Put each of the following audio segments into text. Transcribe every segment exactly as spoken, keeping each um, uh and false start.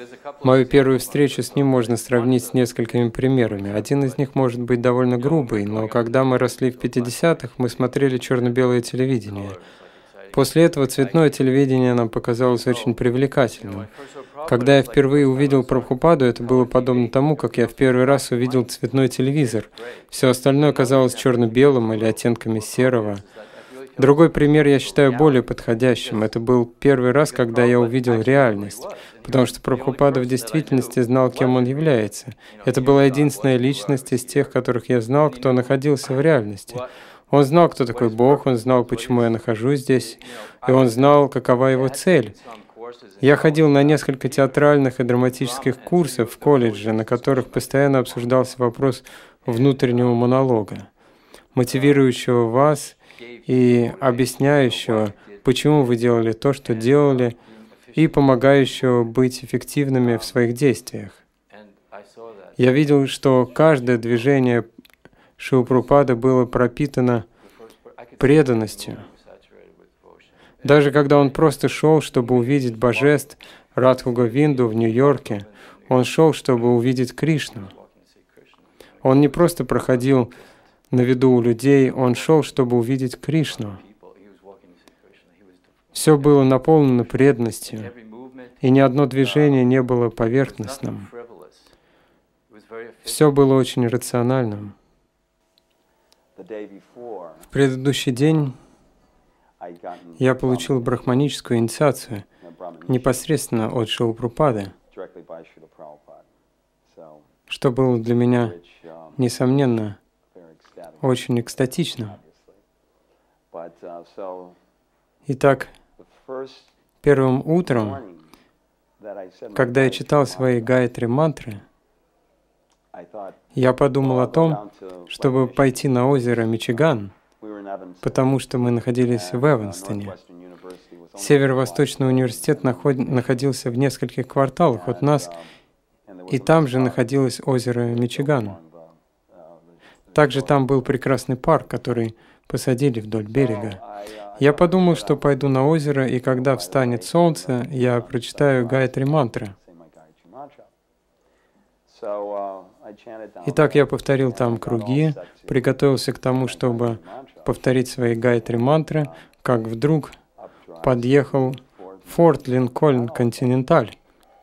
Мою первую встречу с ним можно сравнить с несколькими примерами. Один из них может быть довольно грубый, но когда мы росли в пятидесятых, мы смотрели черно-белое телевидение. После этого цветное телевидение нам показалось очень привлекательным. Когда я впервые увидел Прабхупаду, это было подобно тому, как я в первый раз увидел цветной телевизор. Все остальное казалось черно-белым или оттенками серого. Другой пример я считаю более подходящим. Это был первый раз, когда я увидел реальность, потому что Прабхупада в действительности знал, кем он является. Это была единственная личность из тех, которых я знал, кто находился в реальности. Он знал, кто такой Бог, он знал, почему я нахожусь здесь, и он знал, какова его цель. Я ходил на несколько театральных и драматических курсов в колледже, на которых постоянно обсуждался вопрос внутреннего монолога, мотивирующего вас и объясняющего, почему вы делали то, что делали, и помогающего быть эффективными в своих действиях. Я видел, что каждое движение Шрилы Прабхупады было пропитано преданностью. Даже когда он просто шел, чтобы увидеть божеств Радху Говинду в Нью-Йорке, он шел, чтобы увидеть Кришну. Он не просто проходил на виду у людей, он шел, чтобы увидеть Кришну. Все было наполнено преданностью, и ни одно движение не было поверхностным. Все было очень рациональным. В предыдущий день я получил брахманическую инициацию непосредственно от Шрилы Прабхупады, что было для меня, несомненно, очень экстатично. Итак, первым утром, когда я читал свои гайатри мантры, я подумал о том, чтобы пойти на озеро Мичиган, потому что мы находились в Эванстоне. Северо-Восточный университет наход... находился в нескольких кварталах от нас, и там же находилось озеро Мичиган. Также там был прекрасный парк, который посадили вдоль берега. Я подумал, что пойду на озеро, и когда встанет солнце, я прочитаю гайатри мантры. Итак, я повторил там круги, приготовился к тому, чтобы повторить свои гайатри мантры, как вдруг подъехал Форт Линкольн Континенталь.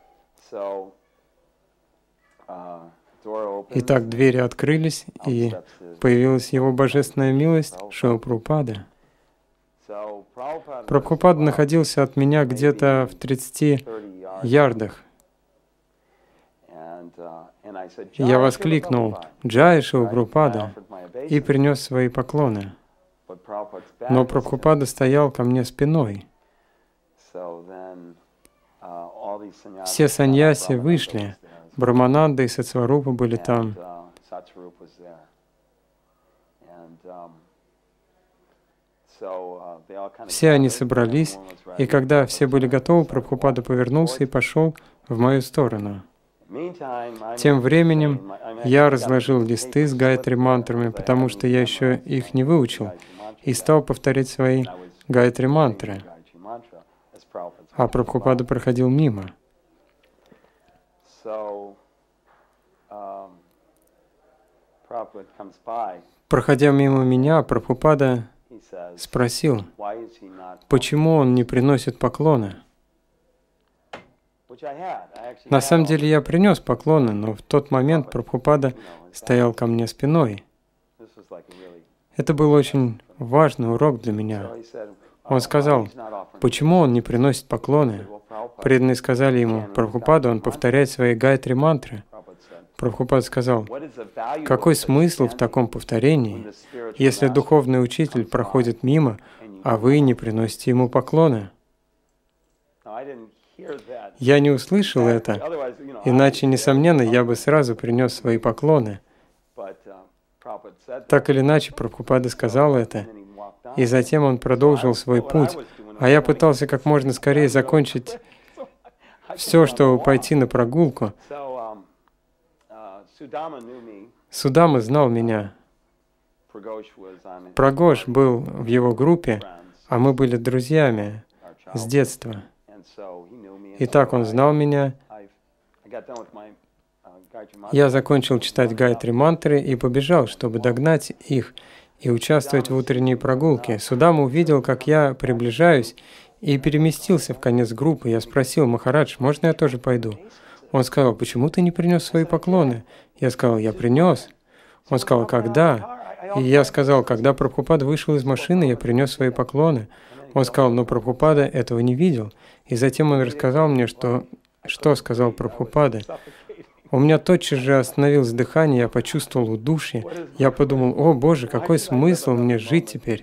Итак, двери открылись, и появилась его божественная милость Шрила Прабхупады. Прабхупада находился от меня где-то в тридцати ярдах. Я воскликнул «Джай, Шрила Прабхупада!» и принес свои поклоны. Но Прабхупада стоял ко мне спиной. Все саньяси вышли. Брахмананда и Сатсварупа были там. Все они собрались, и когда все были готовы, Прабхупада повернулся и пошел в мою сторону. Тем временем я разложил листы с гайатри мантрами, потому что я еще их не выучил, и стал повторять свои гайатри мантры. А Прабхупада проходил мимо. Проходя мимо меня, Прабхупада спросил, почему он не приносит поклоны. На самом деле я принес поклоны, но в тот момент Прабхупада стоял ко мне спиной. Это был очень важный урок для меня. Он сказал, почему он не приносит поклоны. Преданные сказали ему, Прабхупада, он повторяет свои гайатри мантры. Прабхупада сказал, какой смысл в таком повторении, если духовный учитель проходит мимо, а вы не приносите ему поклоны? Я не услышал это, иначе, несомненно, я бы сразу принес свои поклоны. Так или иначе, Прабхупада сказал это, и затем он продолжил свой путь, а я пытался как можно скорее закончить все, чтобы пойти на прогулку. Судама знал меня. Прагош был в его группе, а мы были друзьями с детства. Итак, он знал меня, Я закончил читать Гайатри мантры и побежал, чтобы догнать их и участвовать в утренней прогулке. Судама увидел, как я приближаюсь, и переместился в конец группы. Я спросил: «Махарадж, можно я тоже пойду?» Он сказал: «Почему ты не принес свои поклоны?» Я сказал: «Я принес». Он сказал: «Когда?» И я сказал: «Когда Прабхупада вышел из машины, я принес свои поклоны». Он сказал: «Но Прабхупада этого не видел». И затем он рассказал мне, что, что сказал Прабхупада. У меня тотчас же остановилось дыхание, я почувствовал удушье. Я подумал: «О Боже, какой смысл мне жить теперь?»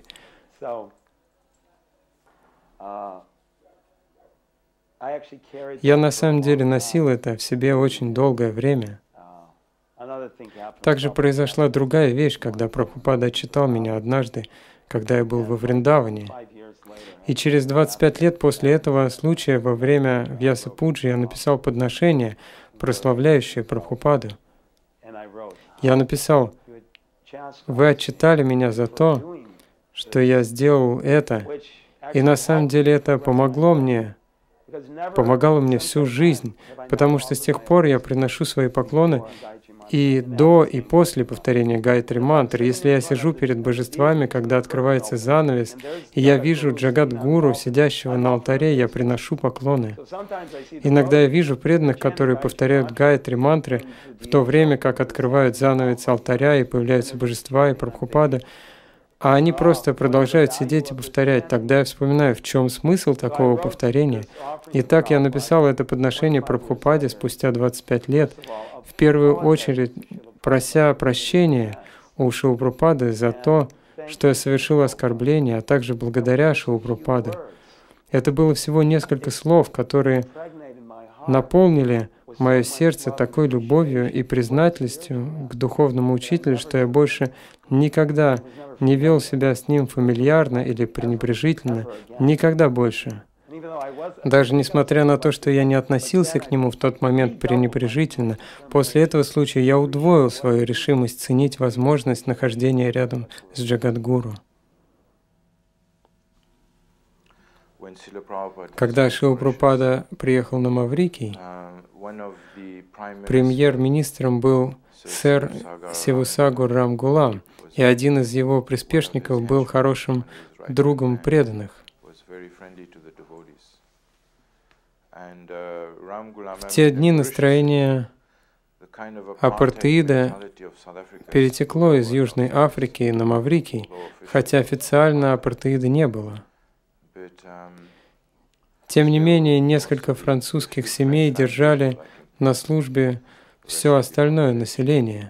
Я на самом деле носил это в себе очень долгое время. Также произошла другая вещь, когда Прабхупада отчитал меня однажды, когда я был во Вриндаване. И через двадцать пять лет после этого случая во время Вьяса-пуджи я написал подношение, прославляющее Прабхупаду. Я написал: «Вы отчитали меня за то, что я сделал это, и на самом деле это помогло мне, помогало мне всю жизнь, потому что с тех пор я приношу свои поклоны и до, и после повторения Гайатри мантры. Если я сижу перед божествами, когда открывается занавес, и я вижу Джагадгуру, сидящего на алтаре, я приношу поклоны. Иногда я вижу преданных, которые повторяют Гайатри мантры в то время, как открывают занавес алтаря, и появляются божества и Прабхупада, а они просто продолжают сидеть и повторять. Тогда я вспоминаю, в чем смысл такого повторения. И так я написал это подношение Прабхупаде спустя двадцать пять лет, в первую очередь прося прощения у Шрилы Прабхупады за то, что я совершил оскорбление, а также благодаря Шриле Прабхупаде. Это было всего несколько слов, которые наполнили мое сердце такой любовью и признательностью к духовному учителю, что я больше никогда не вел себя с ним фамильярно или пренебрежительно, никогда больше. Даже несмотря на то, что я не относился к нему в тот момент пренебрежительно, после этого случая я удвоил свою решимость ценить возможность нахождения рядом с Джагадгуру. Когда Шрила Прабхупада приехал на Маврикий, премьер-министром был сэр Сивасагур Рамгулам, и один из его приспешников был хорошим другом преданных. В те дни настроение апартеида перетекло из Южной Африки на Маврикий, хотя официально апартеида не было. Тем не менее, несколько французских семей держали на службе все остальное население.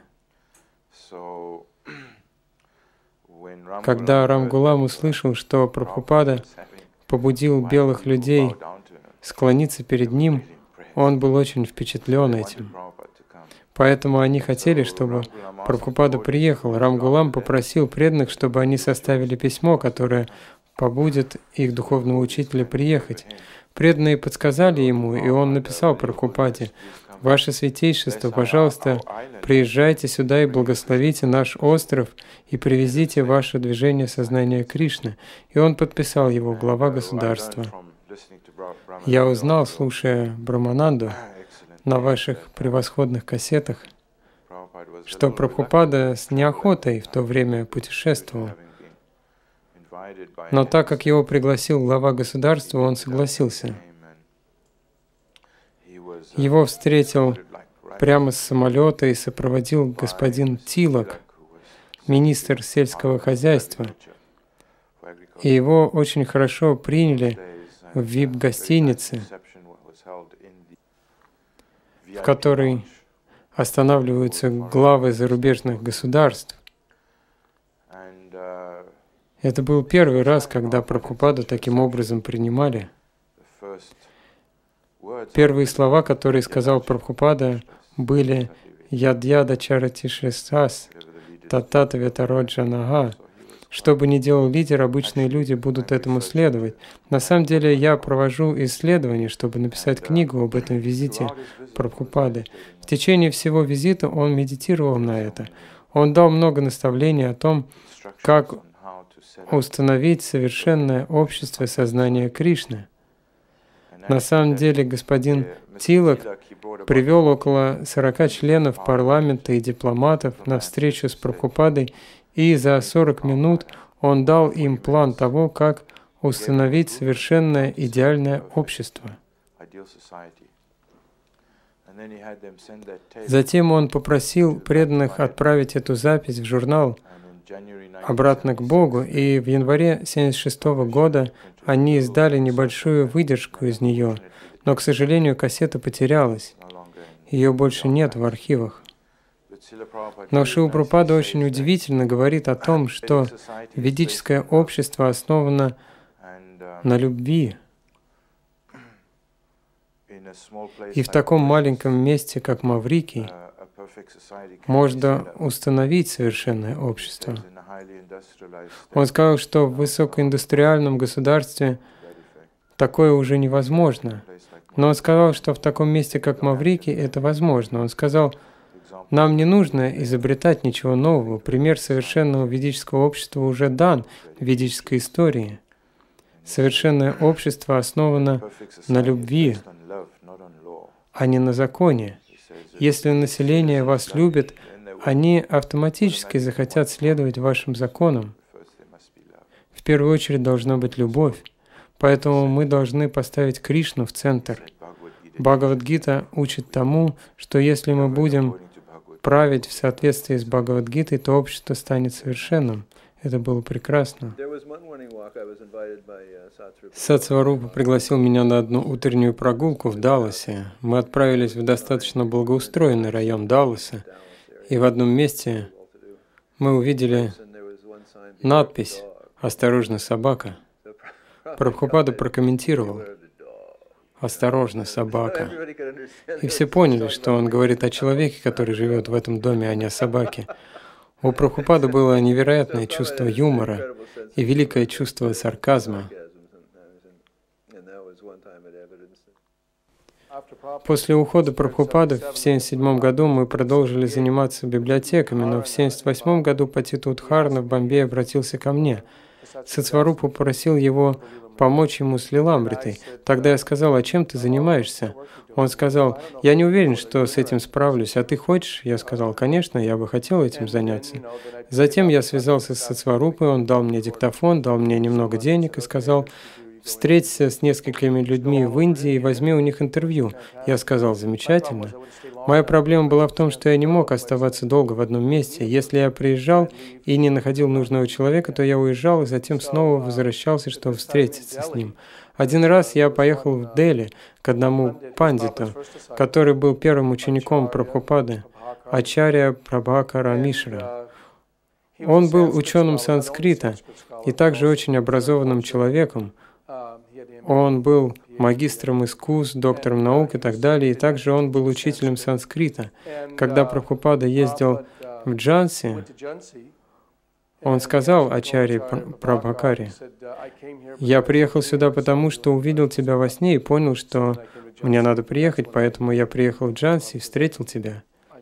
Когда Рамгулам услышал, что Прабхупада побудил белых людей склониться перед ним, он был очень впечатлен этим. Поэтому они хотели, чтобы Прабхупада приехал. Рамгулам попросил преданных, чтобы они составили письмо, которое побудит их духовного учителя приехать. Преданные подсказали ему, и он написал Прабхупаде: «Ваше Святейшество, пожалуйста, приезжайте сюда и благословите наш остров и привезите ваше движение сознания Кришны». И он подписал его, глава государства. Я узнал, слушая Брамананду на ваших превосходных кассетах, что Прабхупада с неохотой в то время путешествовал. Но так как его пригласил глава государства, он согласился. Его встретил прямо с самолета и сопроводил господин Тилак, министр сельского хозяйства. И его очень хорошо приняли в вип-гостинице, в которой останавливаются главы зарубежных государств. Это был первый раз, когда Прабхупаду таким образом принимали. Первые слова, которые сказал Прабхупада, были «Ядьяда чаратишесас татата ветароджанага». Что бы ни делал лидер, обычные люди будут этому следовать. На самом деле я провожу исследования, чтобы написать книгу об этом визите Прабхупады. В течение всего визита он медитировал на это. Он дал много наставлений о том, как установить совершенное общество сознания Кришны. На самом деле господин Тилак привел около сорока членов парламента и дипломатов на встречу с Прабхупадой, и за сорок минут он дал им план того, как установить совершенное идеальное общество. Затем он попросил преданных отправить эту запись в журнал обратно к Богу, и в январе семьдесят шестого года они издали небольшую выдержку из нее, но, к сожалению, кассета потерялась. Ее больше нет в архивах. Но Шрила Прабхупада очень удивительно говорит о том, что ведическое общество основано на любви. И в таком маленьком месте, как Маврикий, можно установить совершенное общество. Он сказал, что в высокоиндустриальном государстве такое уже невозможно. Но он сказал, что в таком месте, как Маврикий, это возможно. Он сказал, нам не нужно изобретать ничего нового. Пример совершенного ведического общества уже дан в ведической истории. Совершенное общество основано на любви, а не на законе. Если население вас любит, они автоматически захотят следовать вашим законам. В первую очередь должна быть любовь. Поэтому мы должны поставить Кришну в центр. Бхагавад-гита учит тому, что если мы будем править в соответствии с Бхагавад-гитой, то общество станет совершенным. Это было прекрасно. Сатсварупа пригласил меня на одну утреннюю прогулку в Далласе. Мы отправились в достаточно благоустроенный район Далласа, и в одном месте мы увидели надпись «Осторожно, собака». Прабхупада прокомментировал «Осторожно, собака». И все поняли, что он говорит о человеке, который живет в этом доме, а не о собаке. У Прабхупады было невероятное чувство юмора и великое чувство сарказма. После ухода Прабхупады в семьдесят седьмом году мы продолжили заниматься библиотеками, но в семьдесят восьмом году Патита Удхарана в Бомбее обратился ко мне. Сатсварупа попросил его помочь ему с Лиламритой. Тогда я сказал, а чем ты занимаешься? Он сказал, я не уверен, что с этим справлюсь, а ты хочешь? Я сказал, конечно, я бы хотел этим заняться. Затем я связался с Сатсварупой, он дал мне диктофон, дал мне немного денег и сказал, встреться с несколькими людьми в Индии и возьми у них интервью. Я сказал, замечательно. Моя проблема была в том, что я не мог оставаться долго в одном месте. Если я приезжал и не находил нужного человека, то я уезжал и затем снова возвращался, чтобы встретиться с ним. Один раз я поехал в Дели к одному пандиту, который был первым учеником Прабхупады, Ачарья Прабхакара Мишра. Он был ученым санскрита и также очень образованным человеком. Он был магистром искусств, доктором наук и так далее, и также он был учителем санскрита. Когда Прабхупада ездил в Джанси, он сказал Ачарье Прабхакаре, «Я приехал сюда потому, что увидел тебя во сне и понял, что мне надо приехать, поэтому я приехал в Джанси и встретил тебя».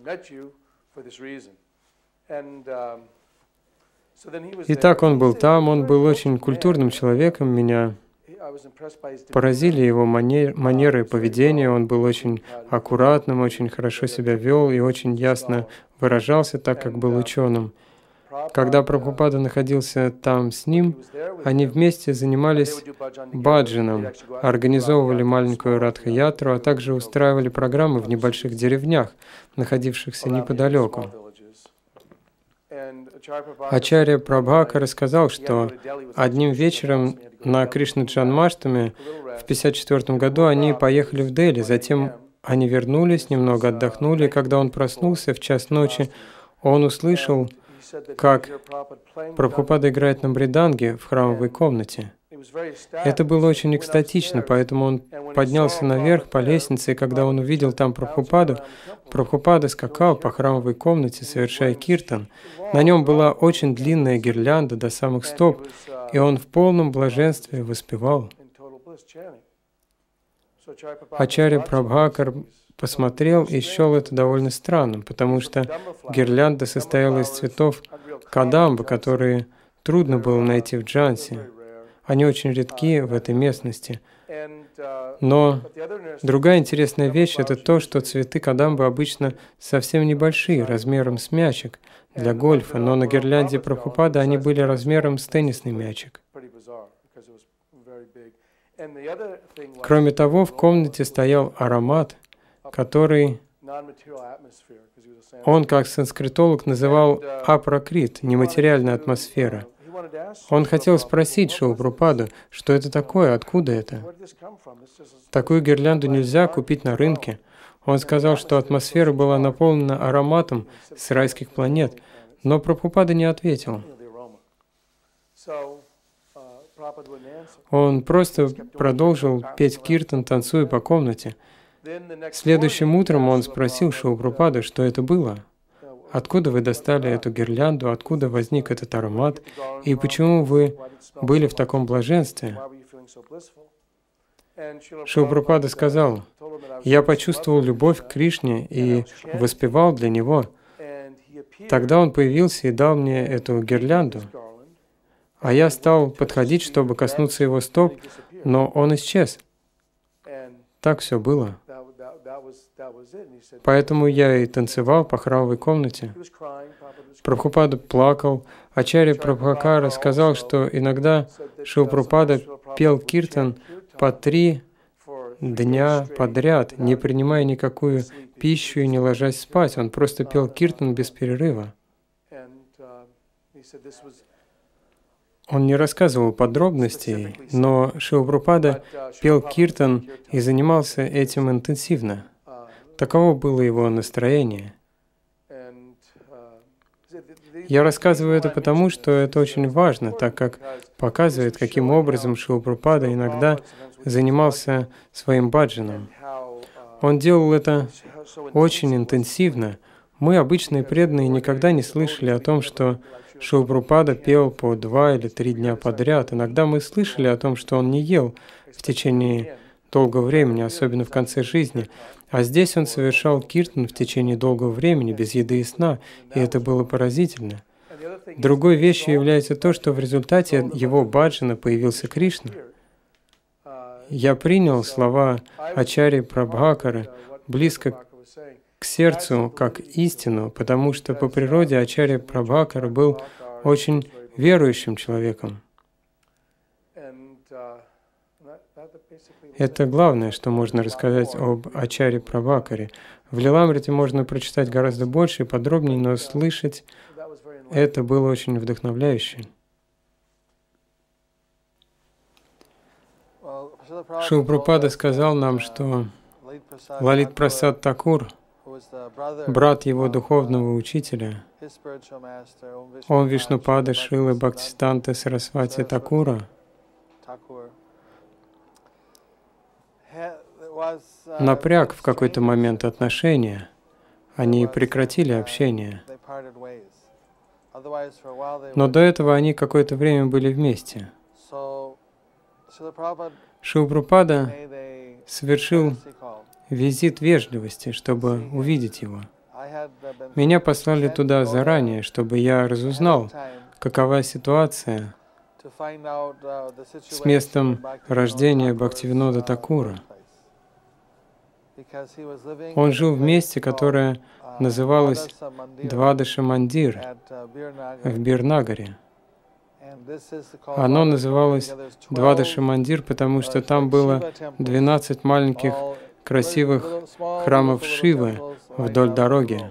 Итак, он был там, он был очень культурным человеком, меня поразили его манер, манеры и поведение, он был очень аккуратным, очень хорошо себя вел и очень ясно выражался, так как был ученым. Когда Прабхупада находился там с ним, они вместе занимались баджаном, организовывали маленькую радха-ятру, а также устраивали программы в небольших деревнях, находившихся неподалеку. Ачарья Прабхака рассказал, что одним вечером на Кришна-Джанмаштами в пятьдесят четвёртом году они поехали в Дели, затем они вернулись, немного отдохнули, и когда он проснулся в час ночи, он услышал, как Прабхупада играет на мриданге в храмовой комнате. Это было очень экстатично, поэтому он поднялся наверх по лестнице, и когда он увидел там Прабхупаду, Прабхупада скакал по храмовой комнате, совершая киртан. На нем была очень длинная гирлянда до самых стоп, и он в полном блаженстве воспевал. Ачарья Прабхакар посмотрел и счел это довольно странным, потому что гирлянда состояла из цветов кадамбы, которые трудно было найти в Джанси. Они очень редки в этой местности. Но другая интересная вещь — это то, что цветы кадамбы обычно совсем небольшие, размером с мячик для гольфа, но на гирлянде Прабхупады они были размером с теннисный мячик. Кроме того, в комнате стоял аромат, который он, как санскритолог, называл апракрит, нематериальная атмосфера. Он хотел спросить Шрилу Прабхупаду, что это такое, откуда это. Такую гирлянду нельзя купить на рынке. Он сказал, что атмосфера была наполнена ароматом с райских планет, но Прабхупада не ответил. Он просто продолжил петь киртан, танцуя по комнате. Следующим утром он спросил Шрилу Прабхупаду, что это было. Откуда вы достали эту гирлянду, откуда возник этот аромат, и почему вы были в таком блаженстве? Шрила Прабхупада сказал: «Я почувствовал любовь к Кришне и воспевал для Него. Тогда Он появился и дал мне эту гирлянду. А я стал подходить, чтобы коснуться Его стоп, но Он исчез». Так все было. Поэтому я и танцевал по храмовой комнате. Прабхупада плакал. Ачарья Прабхакара сказал, что иногда Шрила Прабхупада пел киртан по три дня подряд, не принимая никакую пищу и не ложась спать. Он просто пел киртан без перерыва. Он не рассказывал подробностей, но Шрила Прабхупада пел киртан и занимался этим интенсивно. Таково было его настроение. Я рассказываю это потому, что это очень важно, так как показывает, каким образом Шрила Прабхупада иногда занимался своим баджаном. Он делал это очень интенсивно. Мы, обычные преданные, никогда не слышали о том, что Шрила Прабхупада пел по два или три дня подряд. Иногда мы слышали о том, что он не ел в течение долгого времени, особенно в конце жизни. А здесь он совершал киртан в течение долгого времени, без еды и сна, и это было поразительно. Другой вещью является то, что в результате его баджана появился Кришна. Я принял слова Ачарьи Прабхакары близко к сердцу, как истину, потому что по природе Ачарья Прабхакара был очень верующим человеком. Это главное, что можно рассказать об Ачарье Прабхакаре. В Лиламрите можно прочитать гораздо больше и подробнее, но слышать это было очень вдохновляюще. Шрила Прабхупада сказал нам, что Лалит Прасад Такур, брат его духовного учителя, Ом Вишнупада Шрилы Бхактисиданта Сарасвати Такура, напряг в какой-то момент отношения. Они прекратили общение. Но до этого они какое-то время были вместе. Шрила Прабхупада совершил визит вежливости, чтобы увидеть его. Меня послали туда заранее, чтобы я разузнал, какова ситуация с местом рождения Бхактивинода Такура. Он жил в месте, которое называлось Двадаша Мандир в Бирнагаре. Оно называлось Двадаша Мандир, потому что там было двенадцать маленьких красивых храмов Шивы вдоль дороги.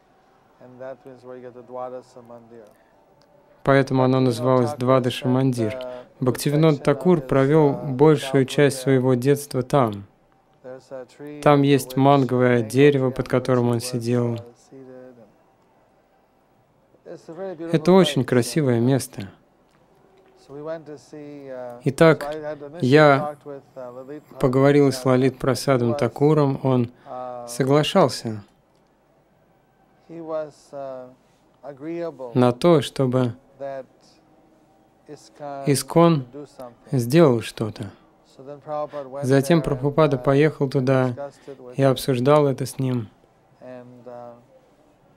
Поэтому оно называлось Двадаша Мандир. Бхактивинод Такур провел большую часть своего детства там. Там есть манговое дерево, под которым он сидел. Это очень красивое место. Итак, я поговорил с Лалит Прасадом Такуром, он соглашался на то, чтобы Искон сделал что-то. Затем Прабхупада поехал туда и обсуждал это с ним.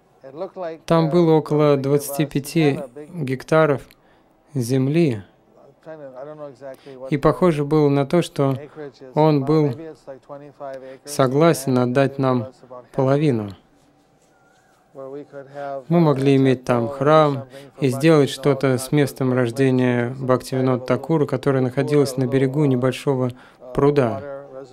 Там было около двадцати пяти гектаров земли, И похоже было на то, что он был согласен отдать нам половину. Мы могли иметь там храм и сделать что-то с местом рождения Бхактивинода Такура, которое находилось на берегу небольшого пруда.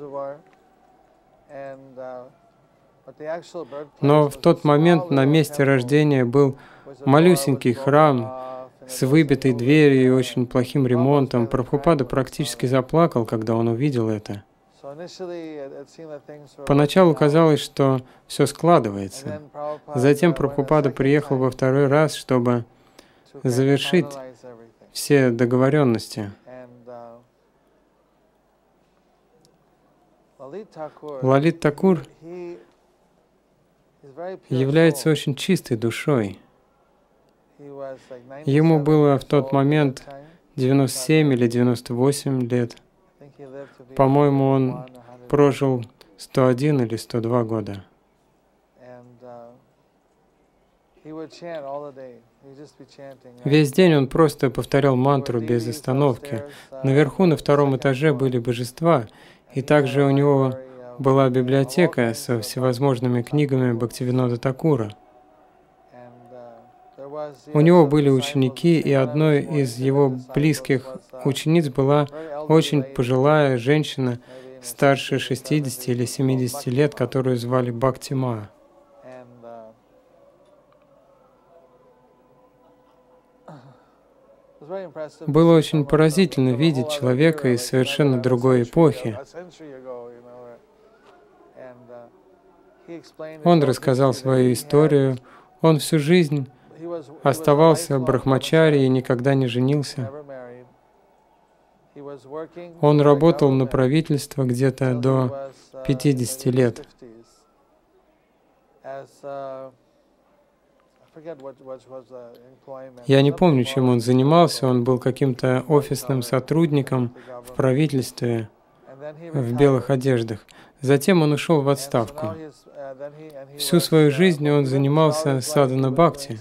Но в тот момент на месте рождения был малюсенький храм с выбитой дверью и очень плохим ремонтом. Прабхупада практически заплакал, когда он увидел это. Поначалу казалось, что все складывается. Затем Прабхупада приехал во второй раз, чтобы завершить все договоренности. Лалит Такур является очень чистой душой. Ему было в тот момент девяносто семь или девяносто восемь лет. По-моему, он прожил сто один или сто два года. Весь день он просто повторял мантру без остановки. Наверху, на втором этаже, были божества, и также у него была библиотека со всевозможными книгами Бхактивинода Такура. У него были ученики, и одной из его близких учениц была очень пожилая женщина, старше шестидесяти или семидесяти лет, которую звали Бхактима. Было очень поразительно видеть человека из совершенно другой эпохи. Он рассказал свою историю. Он всю жизнь оставался брахмачари и никогда не женился. Он работал на правительство где-то до пятидесяти лет. Я не помню, чем он занимался. Он был каким-то офисным сотрудником в правительстве в белых одеждах. Затем он ушел в отставку. Всю свою жизнь он занимался садхана бхакти.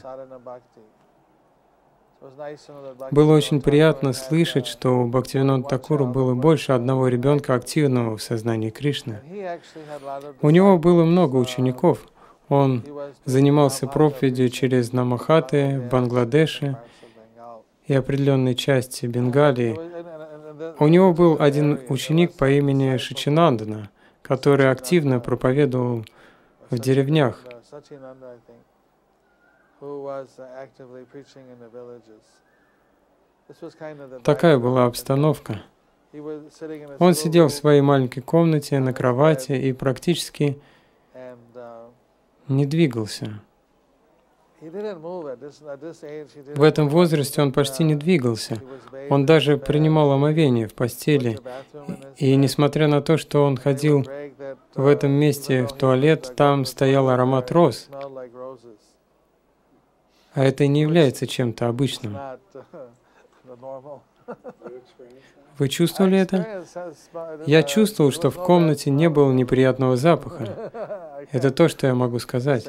Было очень приятно слышать, что у Бхактивинода Такура было больше одного ребенка, активного в сознании Кришны. У него было много учеников. Он занимался проповедью через Намахаты в Бангладеше и определенной части Бенгалии. У него был один ученик по имени Шачинандана, который активно проповедовал в деревнях. Такая была обстановка. Он сидел в своей маленькой комнате на кровати и практически не двигался. В этом возрасте он почти не двигался. Он даже принимал омовение в постели. И, и несмотря на то, что он ходил в этом месте в туалет, там стоял аромат роз. А это не является чем-то обычным. Вы чувствовали это? Я чувствовал, что в комнате не было неприятного запаха. Это то, что я могу сказать.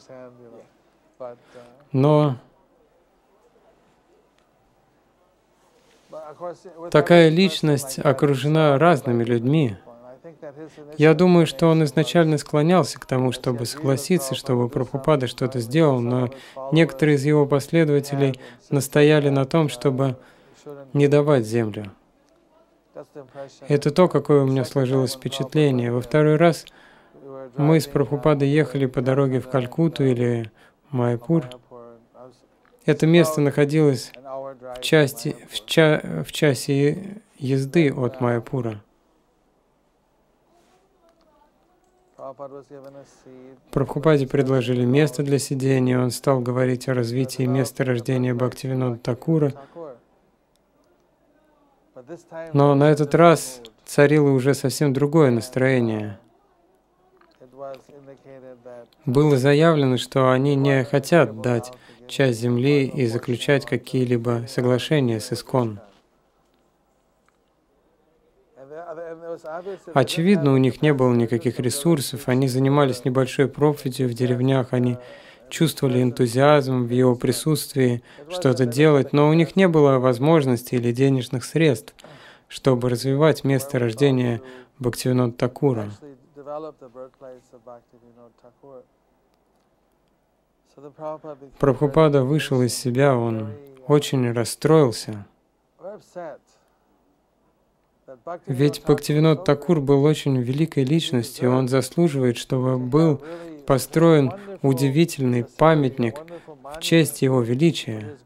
Но такая личность окружена разными людьми. Я думаю, что он изначально склонялся к тому, чтобы согласиться, чтобы Прабхупада что-то сделал, но некоторые из его последователей настояли на том, чтобы не давать землю. Это то, какое у меня сложилось впечатление. Во второй раз мы с Прабхупадой ехали по дороге в Калькутту или Майяпур. Это место находилось в, части, в, ча, в часе езды от Майяпура. Прабхупаде предложили место для сидения, он стал говорить о развитии места рождения Бхактивинода Такура. Но на этот раз царило уже совсем другое настроение. Было заявлено, что они не хотят дать часть земли и заключать какие-либо соглашения с ИСККОН. Очевидно, у них не было никаких ресурсов, они занимались небольшой проповедью в деревнях, они чувствовали энтузиазм в его присутствии что-то делать, но у них не было возможности или денежных средств, чтобы развивать место рождения Бхактивинода Такура. Прабхупада вышел из себя, он очень расстроился. Ведь Бхактивинод Такур был очень великой личностью, он заслуживает, чтобы был построен удивительный памятник в честь его величия.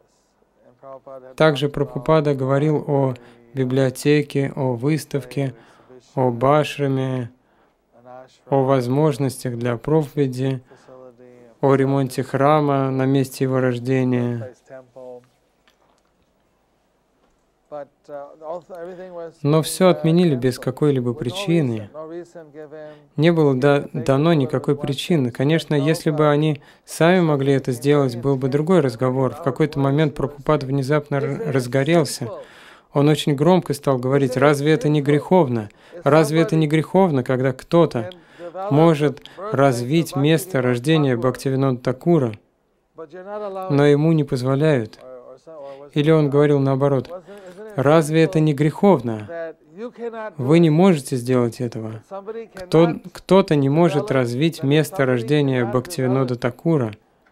Также Прабхупада говорил о библиотеке, о выставке, об ашраме, о возможностях для проповеди, о ремонте храма на месте его рождения. Но все отменили без какой-либо причины. Не было да, дано никакой причины. Конечно, если бы они сами могли это сделать, был бы другой разговор. В какой-то момент Прабхупада внезапно разгорелся. Он очень громко стал говорить: «Разве это не греховно? Разве это не греховно, когда кто-то может развить место рождения Бхактивинода Такура, но ему не позволяют?» Или он говорил наоборот: «Разве это не греховно? Вы не можете сделать этого. Кто, кто-то не может развить место рождения Бхактивинода Такура,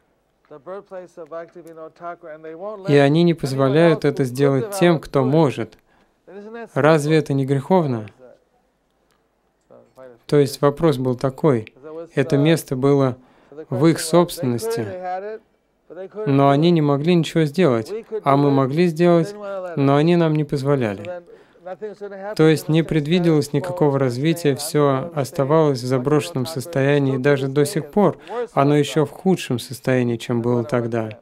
и они не позволяют это сделать тем, кто может. Разве это не греховно?» То есть вопрос был такой: это место было в их собственности, но они не могли ничего сделать, а мы могли сделать, но они нам не позволяли. То есть не предвиделось никакого развития, все оставалось в заброшенном состоянии, и даже до сих пор оно еще в худшем состоянии, чем было тогда.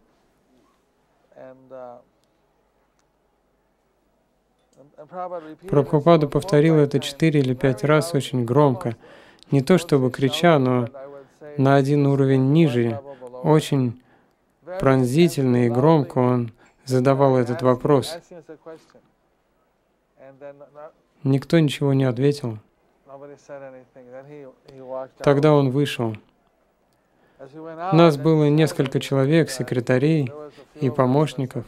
Прабхупада повторил это четыре или пять раз очень громко, не то чтобы крича, но на один уровень ниже, очень пронзительно и громко он задавал этот вопрос. Никто ничего не ответил. Тогда он вышел. Нас было несколько человек, секретарей и помощников.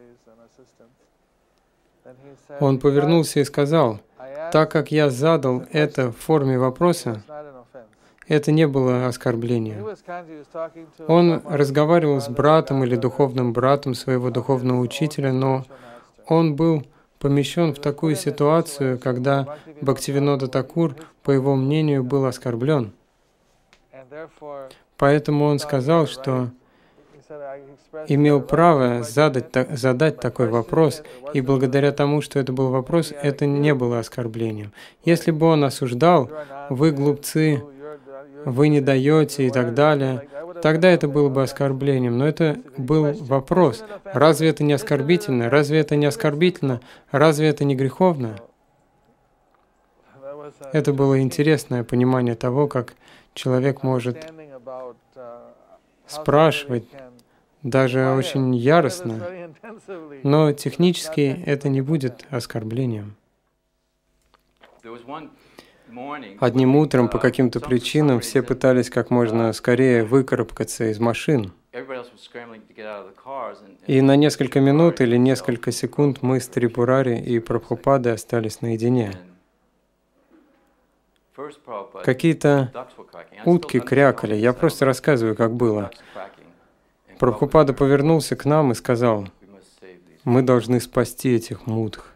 Он повернулся и сказал: «Так как я задал это в форме вопроса, это не было оскорблением». Он разговаривал с братом или духовным братом своего духовного учителя, но он был помещен в такую ситуацию, когда Бхактивинода Такур, по его мнению, был оскорблен. Поэтому он сказал, что имел право задать, задать такой вопрос, и благодаря тому, что это был вопрос, это не было оскорблением. Если бы он осуждал: «Вы глупцы, вы не даете» и так далее, тогда это было бы оскорблением. Но это был вопрос: разве это не оскорбительно? Разве это не оскорбительно? Разве это не греховно? Это было интересное понимание того, как человек может спрашивать, даже очень яростно, но технически это не будет оскорблением. Одним утром по каким-то причинам все пытались как можно скорее выкарабкаться из машин. И на несколько минут или несколько секунд мы с Трипурари и Прабхупадой остались наедине. Какие-то утки крякали, я просто рассказываю, как было. Прабхупада повернулся к нам и сказал: «Мы должны спасти этих мудх».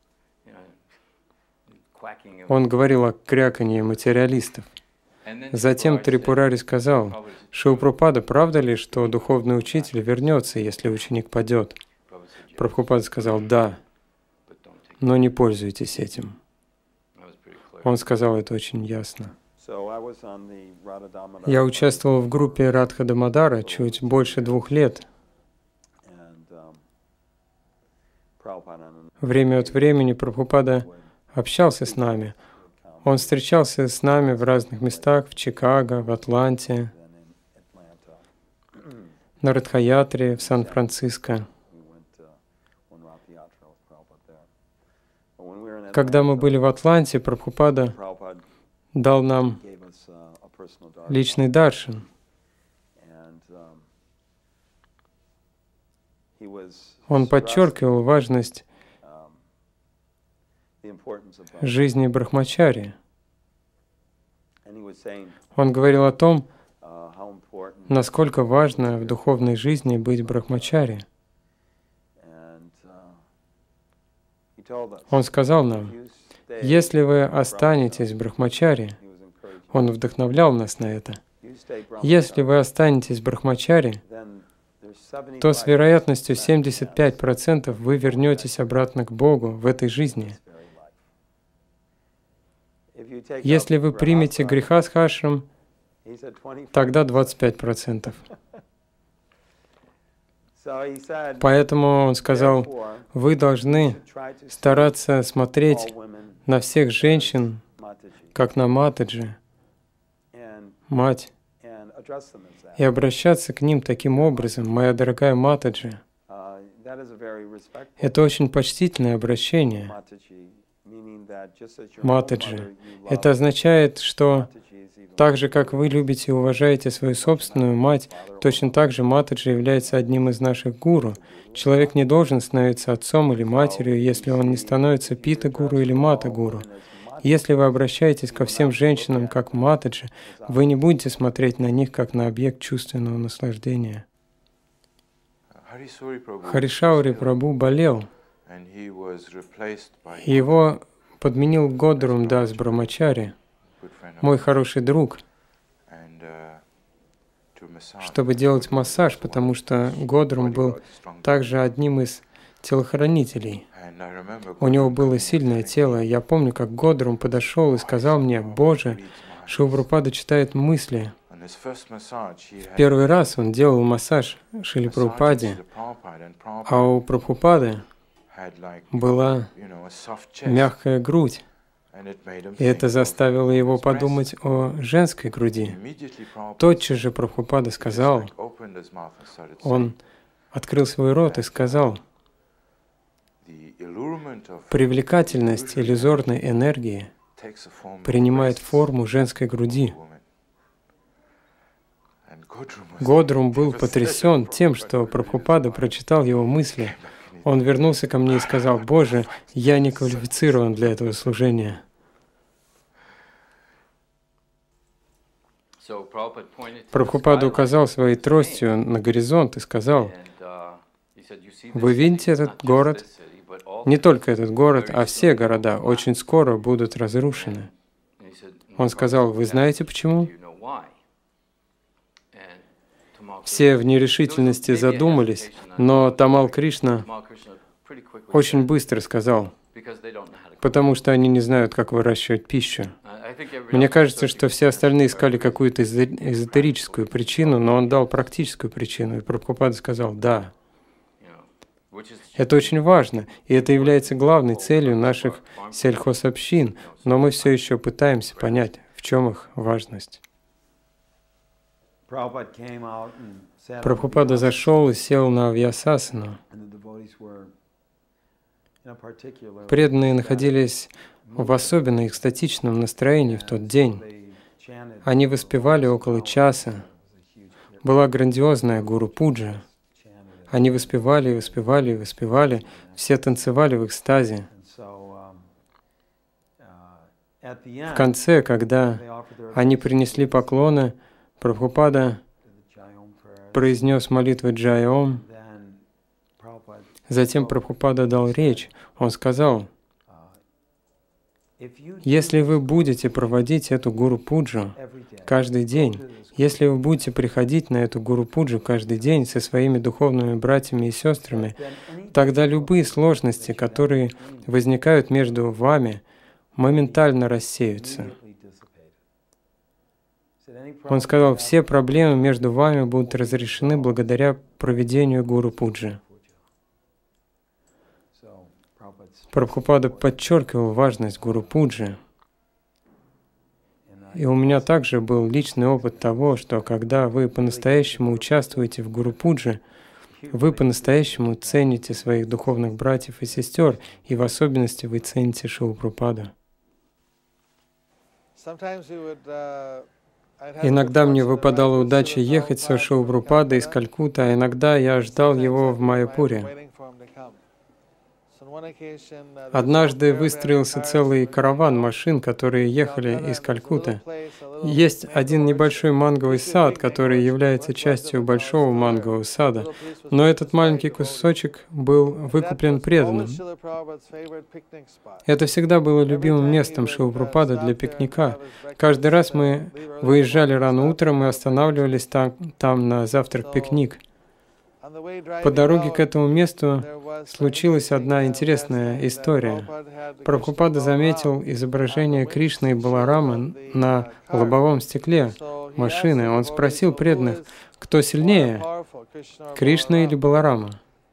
Он говорил о кряканье материалистов. Затем Трипурари сказал: «Шрила Прабхупада, правда ли, что духовный учитель вернется, если ученик падет?» Прабхупада сказал: «Да, но не пользуйтесь этим». Он сказал это очень ясно. Я участвовал в группе Радха Дамодара чуть больше двух лет. Время от времени Прабхупада общался с нами. Он встречался с нами в разных местах, в Чикаго, в Атланте, на Радха-ятре, в Сан-Франциско. Когда мы были в Атланте, Прабхупада дал нам личный даршан. Он подчеркивал важность жизни брахмачари. Он говорил о том, насколько важно в духовной жизни быть брахмачари. Он сказал нам, если вы останетесь брахмачари, он вдохновлял нас на это, если вы останетесь брахмачари, то с вероятностью семьдесят пять процентов вы вернетесь обратно к Богу в этой жизни. Если вы примете грехастхашрам, тогда двадцать пять процентов. Поэтому он сказал, вы должны стараться смотреть на всех женщин, как на Матаджи, мать, и обращаться к ним таким образом, моя дорогая Матаджи. Это очень почтительное обращение. Матаджи. Это означает, что так же, как вы любите и уважаете свою собственную мать, точно так же Матаджи является одним из наших гуру. Человек не должен становиться отцом или матерью, если он не становится пита-гуру или мата-гуру. Если вы обращаетесь ко всем женщинам как Матаджи, вы не будете смотреть на них как на объект чувственного наслаждения. Харишаури Прабху болел, и его подменил Годрум Дас Брамачари, мой хороший друг, чтобы делать массаж, потому что Годрум был также одним из телохранителей. У него было сильное тело. Я помню, как Годрум подошел и сказал мне, «Боже, Шрила Прабхупада читает мысли». В первый раз он делал массаж Шриле Прабхупаде, а у Прабхупады была мягкая грудь. И это заставило его подумать о женской груди. Тотчас же Прабхупада сказал, он открыл свой рот и сказал, привлекательность иллюзорной энергии принимает форму женской груди. Годрум был потрясен тем, что Прабхупада прочитал его мысли. Он вернулся ко мне и сказал, «Боже, я не квалифицирован для этого служения». Прабхупада указал своей тростью на горизонт и сказал, «Вы видите этот город? Не только этот город, а все города очень скоро будут разрушены». Он сказал, «Вы знаете почему?» Все в нерешительности задумались, но Тамал Кришна очень быстро сказал, потому что они не знают, как выращивать пищу. Мне кажется, что все остальные искали какую-то эзотерическую причину, но он дал практическую причину, и Прабхупада сказал, да. Это очень важно, и это является главной целью наших сельхозобщин, но мы все еще пытаемся понять, в чем их важность. Прабхупада зашел и сел на Вьясасану. Преданные находились в особенно экстатичном настроении в тот день. Они воспевали около часа. Была грандиозная гуру-пуджа. Они воспевали, и воспевали, и воспевали. Все танцевали в экстазе. В конце, когда они принесли поклоны, Прабхупада произнес молитву Джай Ом. Затем Прабхупада дал речь. Он сказал, если вы будете проводить эту гуру-пуджу каждый день, если вы будете приходить на эту гуру-пуджу каждый день со своими духовными братьями и сестрами, тогда любые сложности, которые возникают между вами, моментально рассеются. Он сказал, все проблемы между вами будут разрешены благодаря проведению гуру-пуджи. Прабхупада подчеркивал важность гуру-пуджи. И у меня также был личный опыт того, что когда вы по-настоящему участвуете в гуру-пудже, вы по-настоящему цените своих духовных братьев и сестер, и в особенности вы цените Шрилу Прабхупаду. Иногда мне выпадала удача ехать со Шрила Прабхупадой из Калькутты, а иногда я ждал его в Майяпуре. Однажды выстроился целый караван машин, которые ехали из Калькутты. Есть один небольшой манговый сад, который является частью большого мангового сада, но этот маленький кусочек был выкуплен преданным. Это всегда было любимым местом Шрилы Прабхупады для пикника. Каждый раз мы выезжали рано утром и останавливались там, там на завтрак-пикник. По дороге к этому месту случилась одна интересная история. Прабхупада заметил изображение Кришны и Баларамы на лобовом стекле машины. Он спросил преданных, кто сильнее, Кришна или Баларама?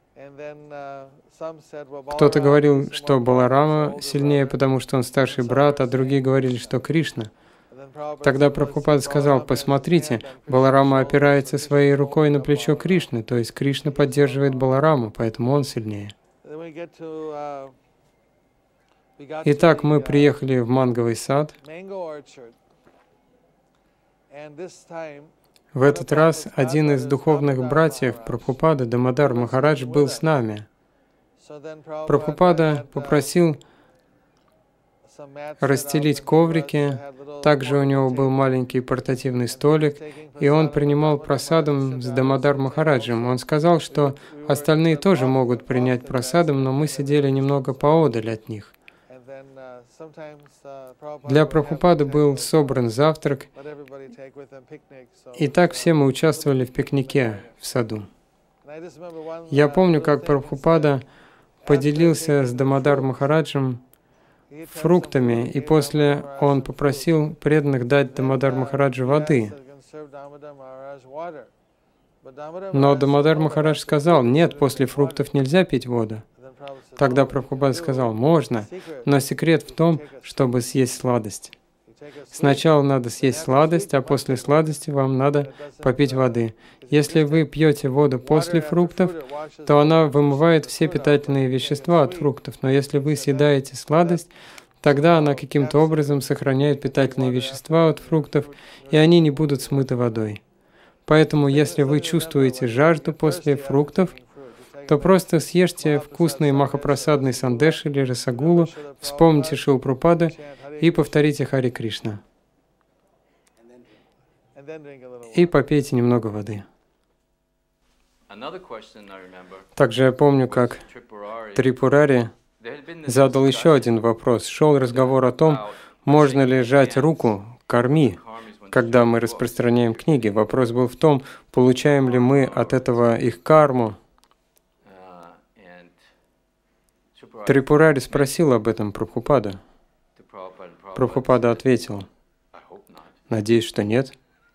Кто-то говорил, что Баларама сильнее, потому что он старший брат, а другие говорили, что Кришна. Тогда Прабхупада сказал: посмотрите, Баларама опирается своей рукой на плечо Кришны, то есть Кришна поддерживает Балараму, поэтому он сильнее. Итак, мы приехали в манговый сад. В этот раз один из духовных братьев Прабхупады, Дамодар Махарадж, был с нами. Прабхупада попросил расстелить коврики, также у него был маленький портативный столик, и он принимал прасадам с Дамодар Махараджем. Он сказал, что остальные тоже могут принять прасадам, но мы сидели немного поодаль от них. Для Прабхупады был собран завтрак, и так все мы участвовали в пикнике в саду. Я помню, как Прабхупада поделился с Дамодар Махараджем фруктами, и после он попросил преданных дать Дамодар Махараджу воды. Но Дамодар Махарадж сказал: нет, после фруктов нельзя пить воду. Тогда Прабхупада сказал: можно, но секрет в том, чтобы съесть сладость. Сначала надо съесть сладость, а после сладости вам надо попить воды. Если вы пьете воду после фруктов, то она вымывает все питательные вещества от фруктов, но если вы съедаете сладость, тогда она каким-то образом сохраняет питательные вещества от фруктов, и они не будут смыты водой. Поэтому, если вы чувствуете жажду после фруктов, то просто съешьте вкусный махапрасадный сандеш или расагулу, вспомните Шрилу Прабхупаду и повторите Харе Кришна. И попейте немного воды. Также я помню, как Трипурари задал еще один вопрос. Шел разговор о том, можно ли сжать руку «корми», когда мы распространяем книги. Вопрос был в том, получаем ли мы от этого их карму. Трипурари спросил об этом Прабхупаду. Прабхупада ответил: надеюсь, что нет.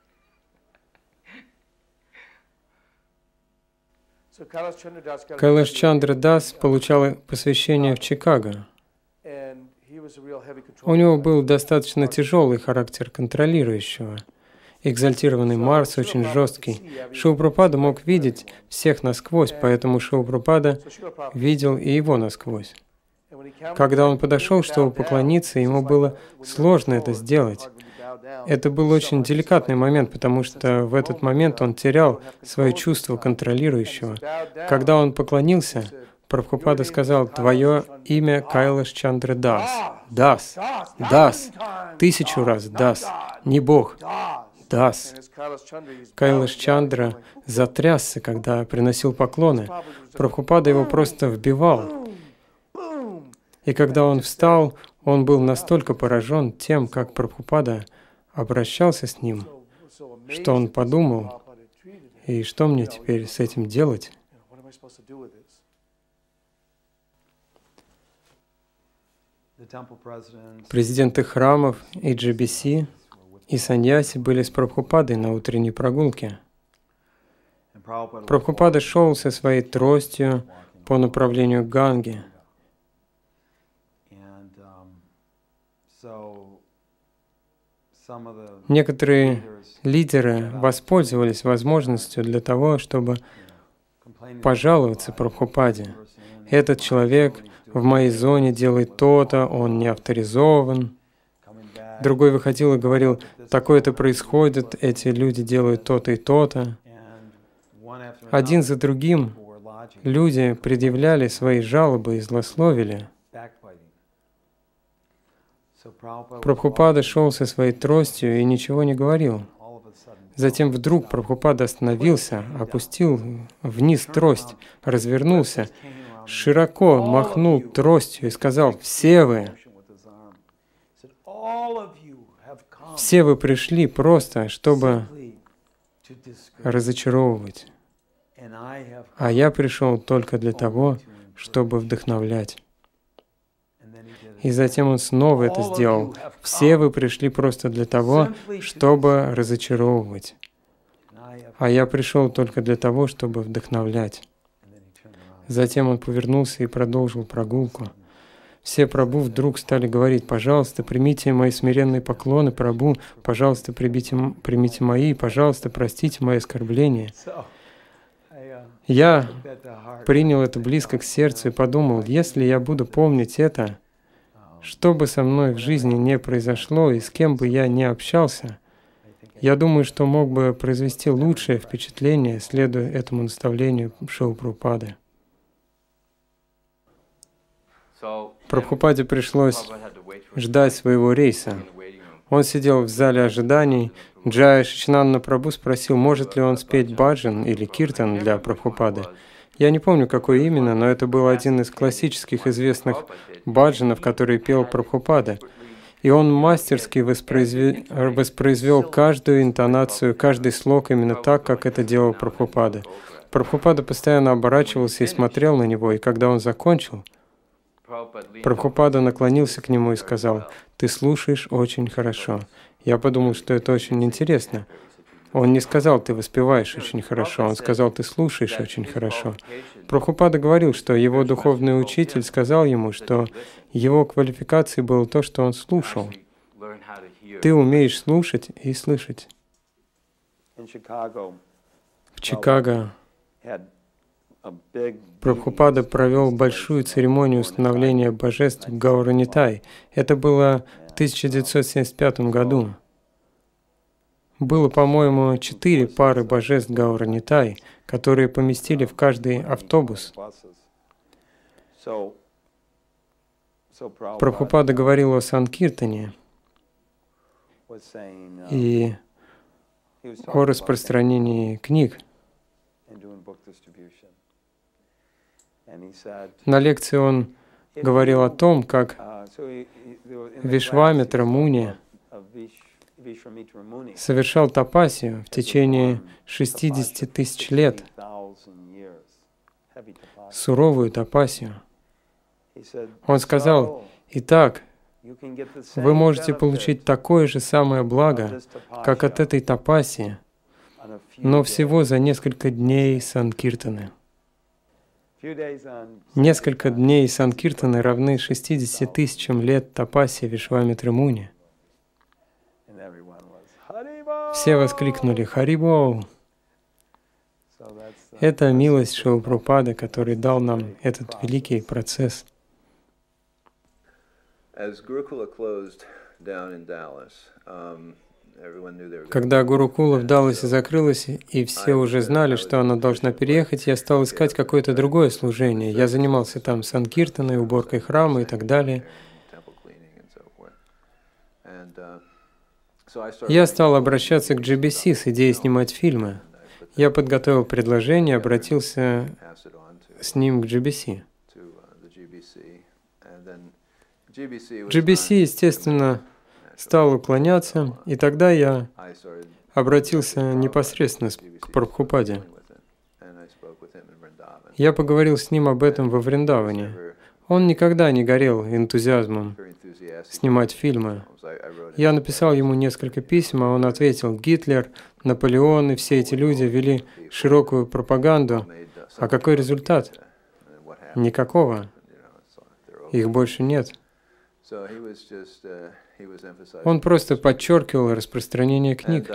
Кайлаш Чандра Дас получал посвящение в Чикаго. У него был достаточно тяжелый характер контролирующего. Экзальтированный Марс, очень жесткий. Шрила Прабхупада мог видеть всех насквозь, поэтому Шрила Прабхупада видел и его насквозь. Когда он подошел, чтобы поклониться, ему было сложно это сделать. Это был очень деликатный момент, потому что в этот момент он терял свое чувство контролирующего. Когда он поклонился, Прабхупада сказал: «Твое имя Кайлаш Чандра Дас». Дас. Дас. Тысячу раз Дас. Не Бог. Дас. Кайлаш Чандра затрясся, когда приносил поклоны. Прабхупада его просто вбивал. И когда он встал, он был настолько поражен тем, как Прабхупада обращался с ним, что он подумал: и что мне теперь с этим делать? Президенты храмов и джи би си и саньяси были с Прабхупадой на утренней прогулке. Прабхупада шел со своей тростью по направлению к Ганге. Некоторые лидеры воспользовались возможностью для того, чтобы пожаловаться Прабхупаде. Этот человек в моей зоне делает то-то, он не авторизован. Другой выходил и говорил, такое-то происходит, эти люди делают то-то и то-то. Один за другим люди предъявляли свои жалобы и злословили. Прабхупада шел со своей тростью и ничего не говорил. Затем вдруг Прабхупада остановился, опустил вниз трость, развернулся, широко махнул тростью и сказал: «Все вы, все вы пришли просто, чтобы разочаровывать, а я пришел только для того, чтобы вдохновлять». И затем он снова это сделал. Все вы пришли просто для того, чтобы разочаровывать, а я пришел только для того, чтобы вдохновлять. Затем он повернулся и продолжил прогулку. Все Прабху вдруг стали говорить: «Пожалуйста, примите мои смиренные поклоны, Прабху, пожалуйста, примите, примите мои, пожалуйста, простите мои оскорбления». Я принял это близко к сердцу и подумал, если я буду помнить это, что бы со мной в жизни не произошло и с кем бы я ни общался, я думаю, что мог бы произвести лучшее впечатление, следуя этому наставлению Шрилы Прабхупады. Прабхупаде пришлось ждать своего рейса. Он сидел в зале ожиданий. Джая Шичинанда Прабху спросил, может ли он спеть баджан или киртан для Прабхупады. Я не помню, какой именно, но это был один из классических известных баджанов, который пел Прабхупада. И он мастерски воспроизвел, воспроизвел каждую интонацию, каждый слог именно так, как это делал Прабхупада. Прабхупада постоянно оборачивался и смотрел на него, и когда он закончил, Прабхупада наклонился к нему и сказал: «Ты слушаешь очень хорошо». Я подумал, что это очень интересно. Он не сказал: «Ты воспеваешь очень хорошо», он сказал: «Ты слушаешь очень хорошо». Прабхупада говорил, что его духовный учитель сказал ему, что его квалификацией было то, что он слушал. Ты умеешь слушать и слышать. В Чикаго Прабхупада провел большую церемонию установления божеств Гаура-Нитай. Это было в тысяча девятьсот семьдесят пятом году. Было, по-моему, четыре пары божеств Гаура-Нитай, которые поместили в каждый автобус. Прабхупада говорил о Санкиртане и о распространении книг. На лекции он говорил о том, как Вишвамитра Муни совершал тапасию в течение шестидесяти тысяч лет, суровую тапасию. Он сказал: «Итак, вы можете получить такое же самое благо, как от этой тапасии, но всего за несколько дней санкиртаны». Несколько дней санкиртаны равны шестидесяти тысячам лет тапаси Вишвамитры Муни. Все воскликнули «Харибол!». Это милость Шрилы Прабхупады, который дал нам этот великий процесс. Когда Гурукула в Далласе закрылась, и все уже знали, что она должна переехать, я стал искать какое-то другое служение. Я занимался там санкиртаной, уборкой храма и так далее. Я стал обращаться к джи би си с идеей снимать фильмы. Я подготовил предложение, обратился с ним к джи би си. джи би си, естественно, стал уклоняться, и тогда я обратился непосредственно к Прабхупаде. Я поговорил с ним об этом во Вриндаване. Он никогда не горел энтузиазмом снимать фильмы. Я написал ему несколько писем, а он ответил: «Гитлер, Наполеон и все эти люди вели широкую пропаганду. А какой результат? Никакого. Их больше нет». Он просто подчеркивал распространение книг.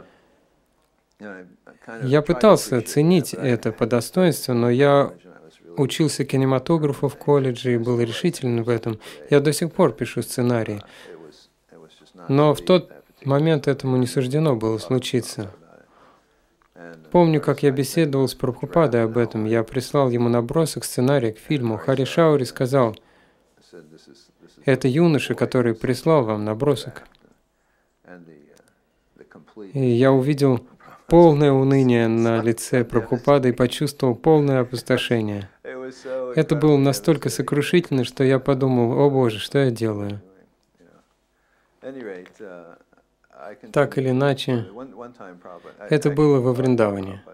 Я пытался ценить это по достоинству, но я учился кинематографу в колледже и был решителен в этом. Я до сих пор пишу сценарии. Но в тот момент этому не суждено было случиться. Помню, как я беседовал с Прабхупадой об этом. Я прислал ему набросок сценария к фильму. Хари Шаури сказал: «Это юноша, который прислал вам набросок». И я увидел полное уныние на лице Прабхупады и почувствовал полное опустошение. Это было настолько сокрушительно, что я подумал: «О Боже, что я делаю?» Так или иначе, это было во Вриндаване.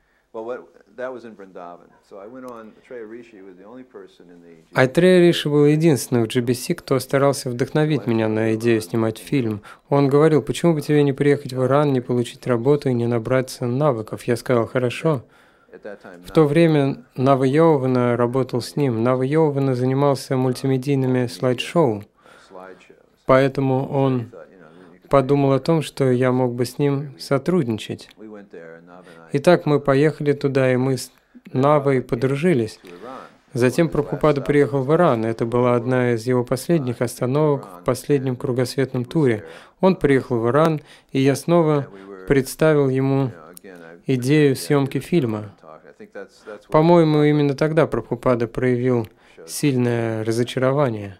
Айтрея Риши был единственным в джи би си, кто старался вдохновить меня на идею снимать фильм. Он говорил: «Почему бы тебе не приехать в Иран, не получить работу и не набраться навыков?» Я сказал: «Хорошо». В то время Нава Йована работал с ним. Нава Йована занимался мультимедийными слайд-шоу, поэтому он подумал о том, что я мог бы с ним сотрудничать. Итак, мы поехали туда, и мы с Навой подружились. Затем Прабхупада приехал в Иран. Это была одна из его последних остановок в последнем кругосветном туре. Он приехал в Иран, и я снова представил ему идею съемки фильма. По-моему, именно тогда Прабхупада проявил сильное разочарование.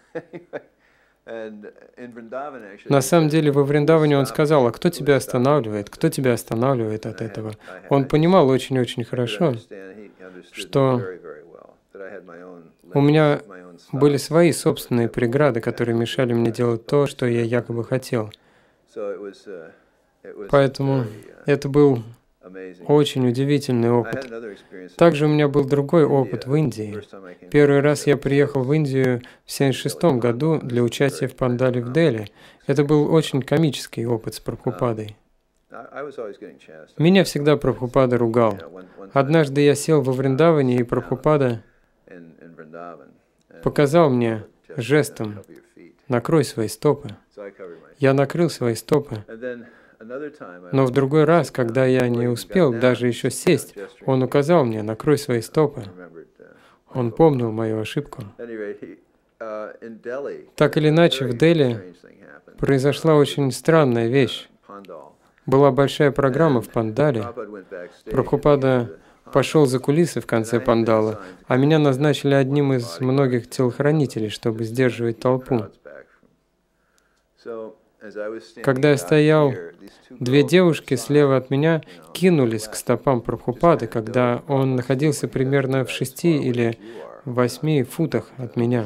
На самом деле, во Вриндаване он сказал: «А кто тебя останавливает? Кто тебя останавливает от этого?» Он понимал очень-очень хорошо, что у меня были свои собственные преграды, которые мешали мне делать то, что я якобы хотел. Поэтому это был очень удивительный опыт. Также у меня был другой опыт в Индии. Первый раз я приехал в Индию в семьдесят шестом году для участия в Пандале в Дели. Это был очень комический опыт с Прабхупадой. Меня всегда Прабхупада ругал. Однажды я сел во Вриндаване, и Прабхупада показал мне жестом: «Накрой свои стопы». Я накрыл свои стопы. Но в другой раз, когда я не успел даже еще сесть, он указал мне: «Накрой свои стопы». Он помнил мою ошибку. Так или иначе, в Дели произошла очень странная вещь. Была большая программа в Пандале. Прабхупада пошел за кулисы в конце Пандала, а меня назначили одним из многих телохранителей, чтобы сдерживать толпу. Когда я стоял, две девушки слева от меня кинулись к стопам Прабхупады, когда он находился примерно в шести или восьми футах от меня.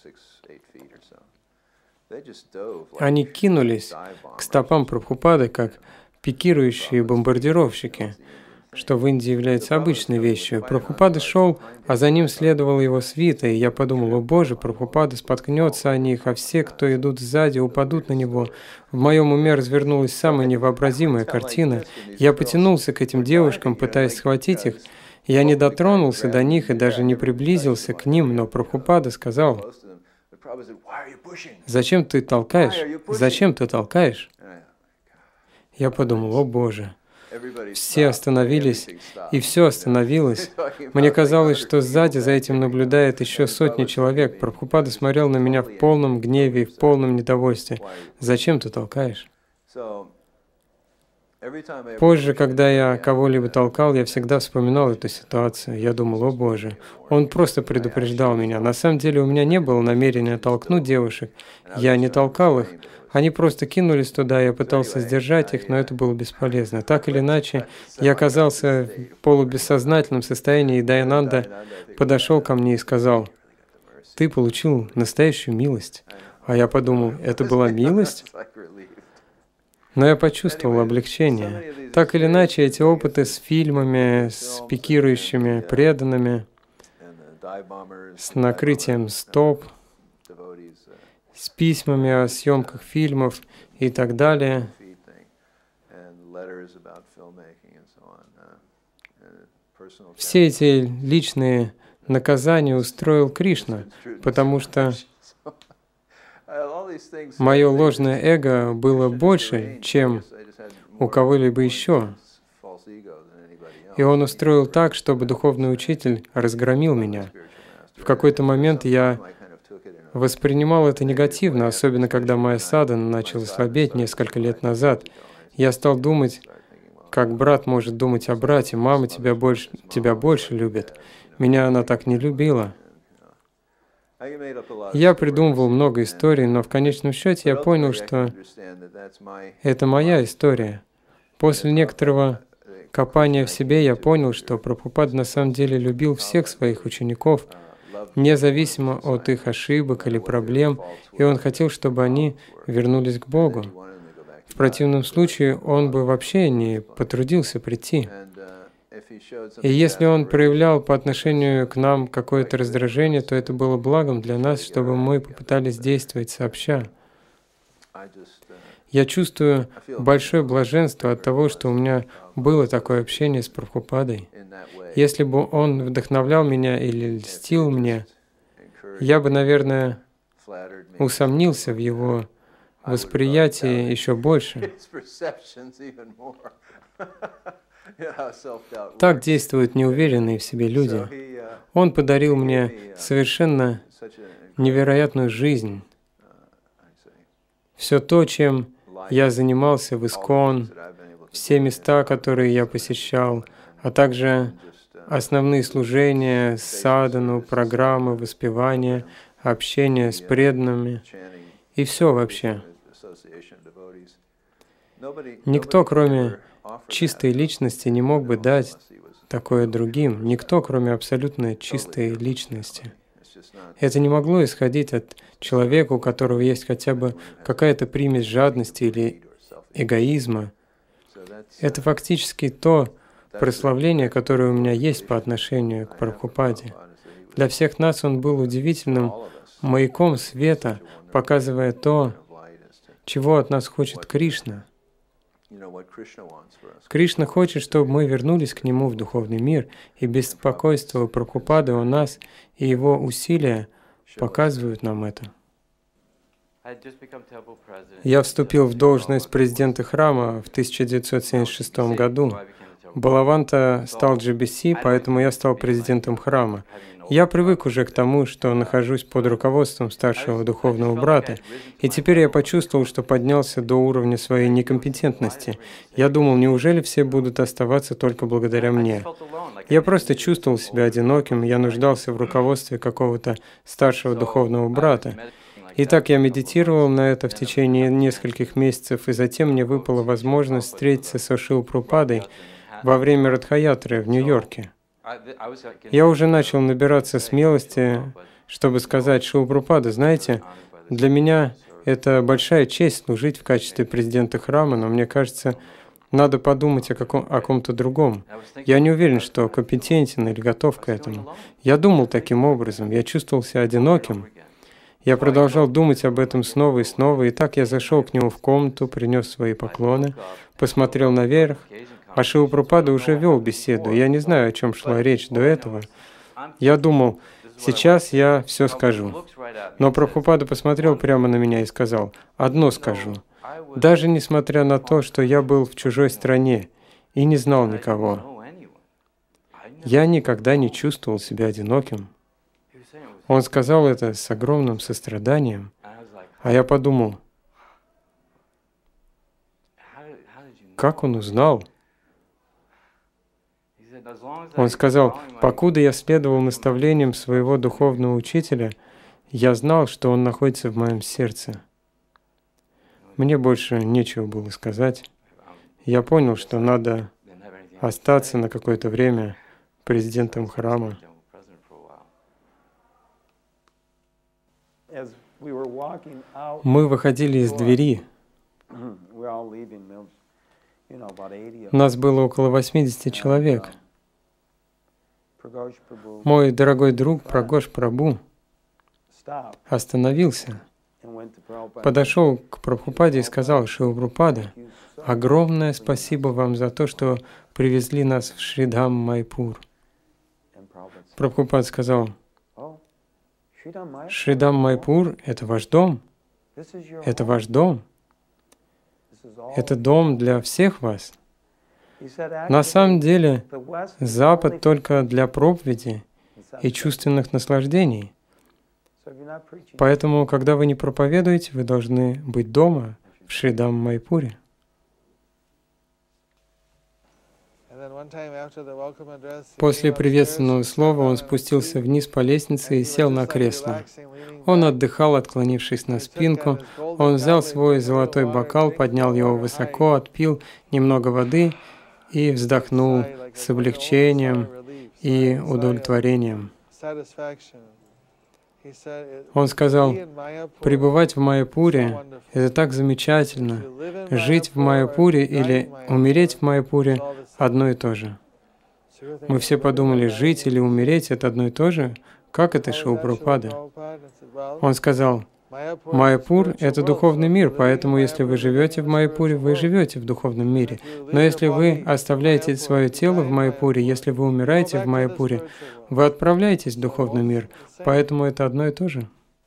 Они кинулись к стопам Прабхупады, как пикирующие бомбардировщики, что в Индии является обычной вещью. Прабхупада шел, а за ним следовала его свита, и я подумал: «О Боже, Прабхупада споткнется о них, а все, кто идут сзади, упадут на него». В моем уме развернулась самая невообразимая картина. Я потянулся к этим девушкам, пытаясь схватить их. Я не дотронулся до них и даже не приблизился к ним, но Прабхупада сказал: «Зачем ты толкаешь? Зачем ты толкаешь?» Я подумал: «О Боже». Все остановились, и все остановилось. Мне казалось, что сзади за этим наблюдает еще сотни человек. Прабхупада смотрел на меня в полном гневе и в полном недовольстве. «Зачем ты толкаешь?» Позже, когда я кого-либо толкал, я всегда вспоминал эту ситуацию. Я думал: «О Боже». Он просто предупреждал меня. На самом деле у меня не было намерения толкнуть девушек. Я не толкал их. Они просто кинулись туда, я пытался сдержать их, но это было бесполезно. Так или иначе, я оказался в полубессознательном состоянии, и Дайананда подошел ко мне и сказал: «Ты получил настоящую милость». А я подумал: это была милость? Но я почувствовал облегчение. Так или иначе, эти опыты с фильмами, с пикирующими преданными, с накрытием стоп, с письмами о съемках фильмов и так далее. Все эти личные наказания устроил Кришна, потому что мое ложное эго было больше, чем у кого-либо еще. И он устроил так, чтобы духовный учитель разгромил меня. В какой-то момент я воспринимал это негативно, особенно когда моя садхана начала слабеть несколько лет назад. Я стал думать, как брат может думать о брате. Мама тебя больше, тебя больше любит. Меня она так не любила. Я придумывал много историй, но в конечном счете я понял, что это моя история. После некоторого копания в себе я понял, что Прабхупада на самом деле любил всех своих учеников, независимо от их ошибок или проблем, и он хотел, чтобы они вернулись к Богу. В противном случае он бы вообще не потрудился прийти. И если он проявлял по отношению к нам какое-то раздражение, то это было благом для нас, чтобы мы попытались действовать сообща. Я чувствую большое блаженство от того, что у меня было такое общение с Прабхупадой. Если бы он вдохновлял меня или льстил мне, я бы, наверное, усомнился в его восприятии еще больше. Так действуют неуверенные в себе люди. Он подарил мне совершенно невероятную жизнь. Все то, чем я занимался в Искон, все места, которые я посещал, а также основные служения, садхану, программы, воспевания, общение с преданными и все вообще. Никто, кроме чистой личности, не мог бы дать такое другим. Никто, кроме абсолютно чистой личности. Это не могло исходить от человека, у которого есть хотя бы какая-то примесь жадности или эгоизма. Это фактически то прославление, которое у меня есть по отношению к Прабхупаде. Для всех нас он был удивительным маяком света, показывая то, чего от нас хочет Кришна. Кришна хочет, чтобы мы вернулись к Нему в духовный мир, и беспокойство Прабхупады о нас и его усилия показывают нам это. Я вступил в должность президента храма в тысяча девятьсот семьдесят шестом году. Балаванта стал джи би си, поэтому я стал президентом храма. Я привык уже к тому, что нахожусь под руководством старшего духовного брата, и теперь я почувствовал, что поднялся до уровня своей некомпетентности. Я думал, неужели все будут оставаться только благодаря мне? Я просто чувствовал себя одиноким, я нуждался в руководстве какого-то старшего духовного брата. Итак, я медитировал на это в течение нескольких месяцев, и затем мне выпала возможность встретиться со Шрилой Прабхупадой во время Радха-ятры в Нью-Йорке. Я уже начал набираться смелости, чтобы сказать: Шрила Прабхупада, знаете, для меня это большая честь служить в качестве президента храма, но мне кажется, надо подумать о, каком, о ком-то другом. Я не уверен, что компетентен или готов к этому. Я думал таким образом, я чувствовал себя одиноким. Я продолжал думать об этом снова и снова, и так я зашел к нему в комнату, принес свои поклоны, посмотрел наверх, а Шрила Прабхупада уже вел беседу. Я не знаю, о чем шла речь до этого. Я думал, сейчас я все скажу. Но Прабхупада посмотрел прямо на меня и сказал: «Одно скажу. Даже несмотря на то, что я был в чужой стране и не знал никого, я никогда не чувствовал себя одиноким». Он сказал это с огромным состраданием, а я подумал, как он узнал? Он сказал: «Покуда я следовал наставлениям своего духовного учителя, я знал, что он находится в моем сердце». Мне больше нечего было сказать. Я понял, что надо остаться на какое-то время президентом храма. Мы выходили из двери. Нас было около восьмидесяти человек. Мой дорогой друг Прагош Прабху остановился, подошел к Прабхупаде и сказал: «Шрила Прабхупада, огромное спасибо вам за то, что привезли нас в Шридхам Майпур». Прабхупад сказал: «Шридхам Майпур — это ваш дом? Это ваш дом? Это дом для всех вас? На самом деле, Запад только для проповеди и чувственных наслаждений. Поэтому, когда вы не проповедуете, вы должны быть дома, в Шридам Майпуре. После приветственного слова он спустился вниз по лестнице и сел на кресло. Он отдыхал, отклонившись на спинку. Он взял свой золотой бокал, поднял его высоко, отпил немного воды и вздохнул с облегчением и удовлетворением. Он сказал: «Пребывать в Майяпуре — это так замечательно. Жить в Майяпуре или умереть в Майяпуре — одно и то же». Мы все подумали, жить или умереть — это одно и то же? Как это, Шрила Прабхупада? Он сказал: Майяпур — это духовный мир, поэтому если вы живете в Майяпуре, вы живете в духовном мире. Но если вы оставляете свое тело в Майяпуре, если вы умираете в Майяпуре, вы отправляетесь в духовный мир, поэтому это одно и то же.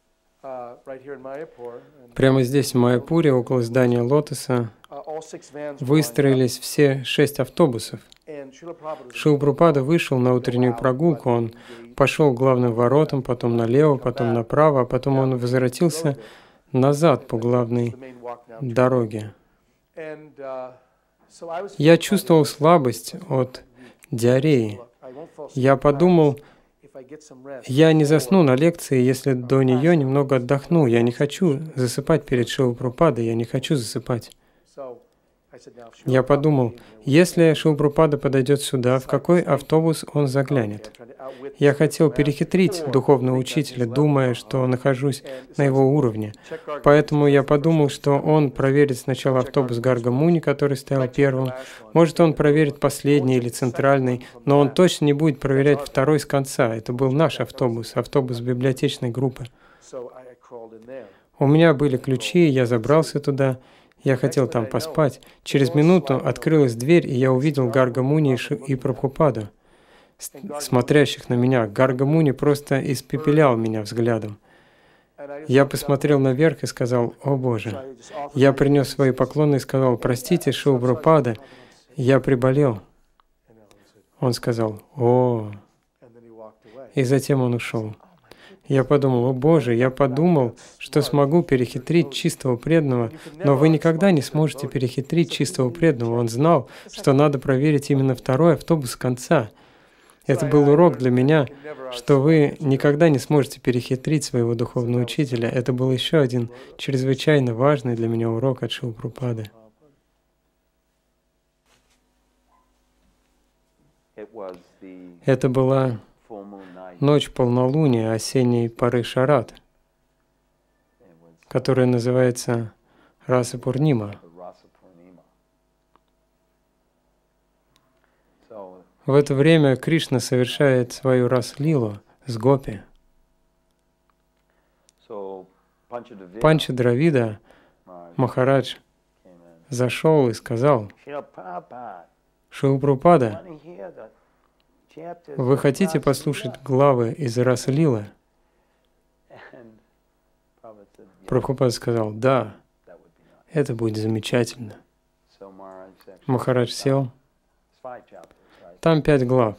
Прямо здесь, в Майяпуре, около здания Лотоса, выстроились все шесть автобусов. Шрила Прабхупада вышел на утреннюю прогулку, он пошел к главным воротам, потом налево, потом направо, а потом он возвратился назад по главной дороге. Я чувствовал слабость от диареи. Я подумал, я не засну на лекции, если до нее немного отдохну. Я не хочу засыпать перед Шрилой Прабхупадой, я не хочу засыпать. Я подумал, если Шрила Прабхупада подойдет сюда, в какой автобус он заглянет? Я хотел перехитрить духовного учителя, думая, что нахожусь на его уровне. Поэтому я подумал, что он проверит сначала автобус Гарга Муни, который стоял первым. Может, он проверит последний или центральный, но он точно не будет проверять второй с конца. Это был наш автобус, автобус библиотечной группы. У меня были ключи, я забрался туда. Я хотел там поспать. Через минуту открылась дверь, и я увидел Гарга Муни и Прабхупаду, смотрящих на меня. Гарга Муни просто испепелял меня взглядом. Я посмотрел наверх и сказал: «О Боже!» Я принес свои поклоны и сказал: «Простите, Шрила Прабхупада, я приболел». Он сказал: «О!» И затем он ушел. Я подумал: «О Боже, я подумал, что смогу перехитрить чистого преданного, но вы никогда не сможете перехитрить чистого преданного». Он знал, что надо проверить именно второй автобус с конца. Это был урок для меня, что вы никогда не сможете перехитрить своего духовного учителя. Это был еще один чрезвычайно важный для меня урок от Шрилы Прабхупады. Это была ночь полнолуния осенней поры Шарат, которая называется Раса Пурнима. В это время Кришна совершает свою рас-лилу с гопи. Панча-Дравида Махарадж зашел и сказал: «Шрила Прабхупада, вы хотите послушать главы из Раса-лилы?» Прабхупада сказал: «Да, это будет замечательно». Махарадж сел. Там пять глав.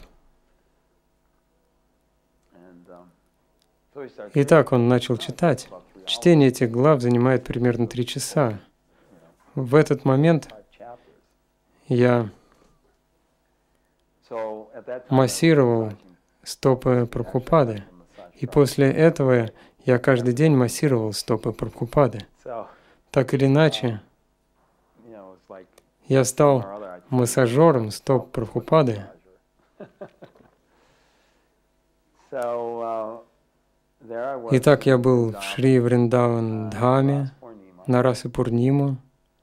Итак, он начал читать. Чтение этих глав занимает примерно три часа. В этот момент я массировал стопы Прабхупады, и после этого я каждый день массировал стопы Прабхупады. Так или иначе, я стал массажером стоп Прабхупады. Итак, я был в Шри Вриндаван Дхаме на Раса Пурниму,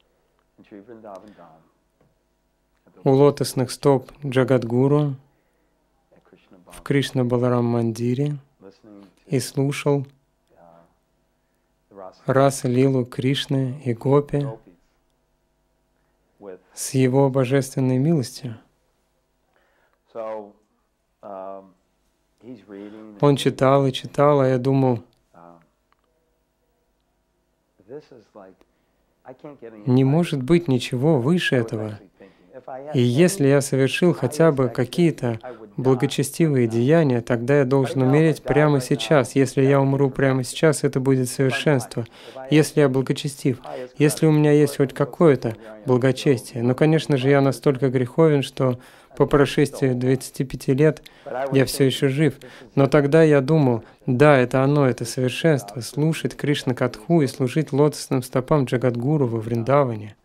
у лотосных стоп Джагадгуру, в Кришна Баларам Мандире, и слушал раса-лилу Кришны и Гопи с его божественной милостью. Он читал и читал, а я думал, не может быть ничего выше этого. И если я совершил хотя бы какие-то благочестивые деяния, тогда я должен умереть прямо сейчас. Если я умру прямо сейчас, это будет совершенство. Если я благочестив, если у меня есть хоть какое-то благочестие. Но, конечно же, я настолько греховен, что по прошествии двадцати пяти лет я все еще жив. Но тогда я думал, да, это оно, это совершенство, слушать Кришна Катху и служить лотосным стопам Джагадгуру во Вриндаване.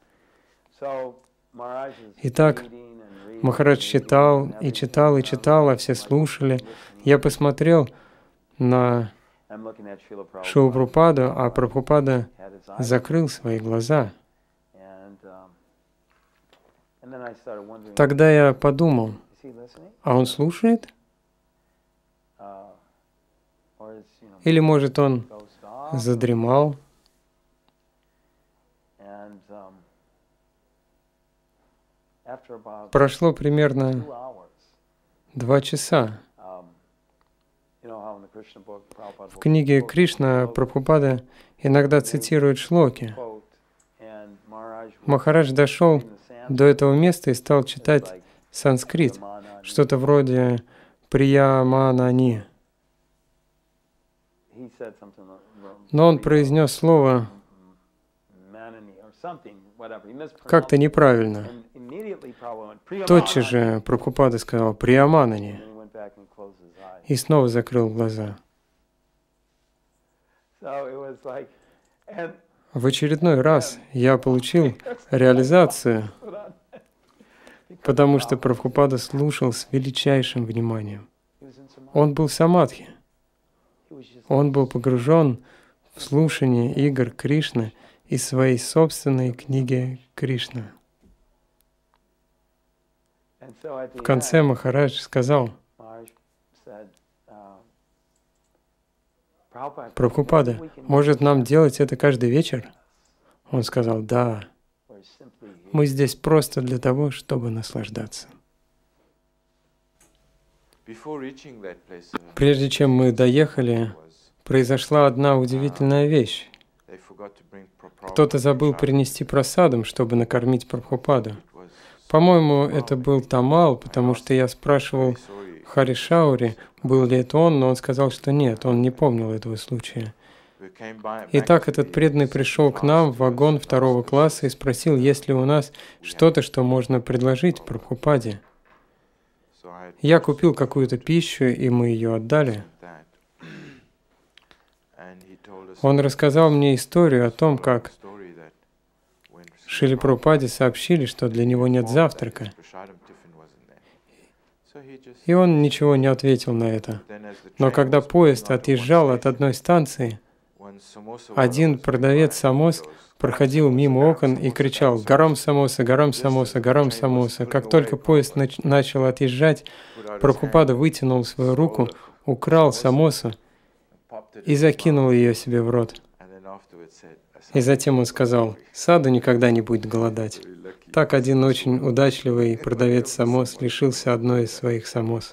Итак, Махарадж читал и читал и читал, а все слушали. Я посмотрел на Шрилу Прабхупаду, а Прабхупада закрыл свои глаза. Тогда я подумал, а он слушает? Или, может, он задремал? Прошло примерно два часа. В книге Кришна Прабхупада иногда цитирует шлоки. Махарадж дошел до этого места и стал читать санскрит, что-то вроде «прияманани». Но он произнес слово как-то неправильно. Тотчас же Прабхупада сказал «прияманани» и снова закрыл глаза. В очередной раз я получил реализацию, потому что Прабхупада слушал с величайшим вниманием. Он был в самадхи. Он был погружен в слушание игр Кришны из своей собственной книги Кришна. В конце Махарадж сказал: «Прабхупада, может нам делать это каждый вечер?» Он сказал: «Да, мы здесь просто для того, чтобы наслаждаться». Прежде чем мы доехали, произошла одна удивительная вещь. Кто-то забыл принести прасадам, чтобы накормить Прабхупаду. По-моему, это был Тамал, потому что я спрашивал Хари Шаури, был ли это он, но он сказал, что нет, он не помнил этого случая. Итак, этот преданный пришел к нам в вагон второго класса и спросил, есть ли у нас что-то, что можно предложить Прабхупаде. Я купил какую-то пищу, и мы ее отдали. Он рассказал мне историю о том, как Шриле Прабхупаде сообщили, что для него нет завтрака. И он ничего не ответил на это. Но когда поезд отъезжал от одной станции, один продавец самос проходил мимо окон и кричал «Гарам самоса, гарам самоса, гарам самоса». Как только поезд нач- начал отъезжать, Прабхупада вытянул свою руку, украл самосу и закинул ее себе в рот. И затем он сказал: «Саду никогда не будет голодать». Так один очень удачливый продавец самос лишился одной из своих самос.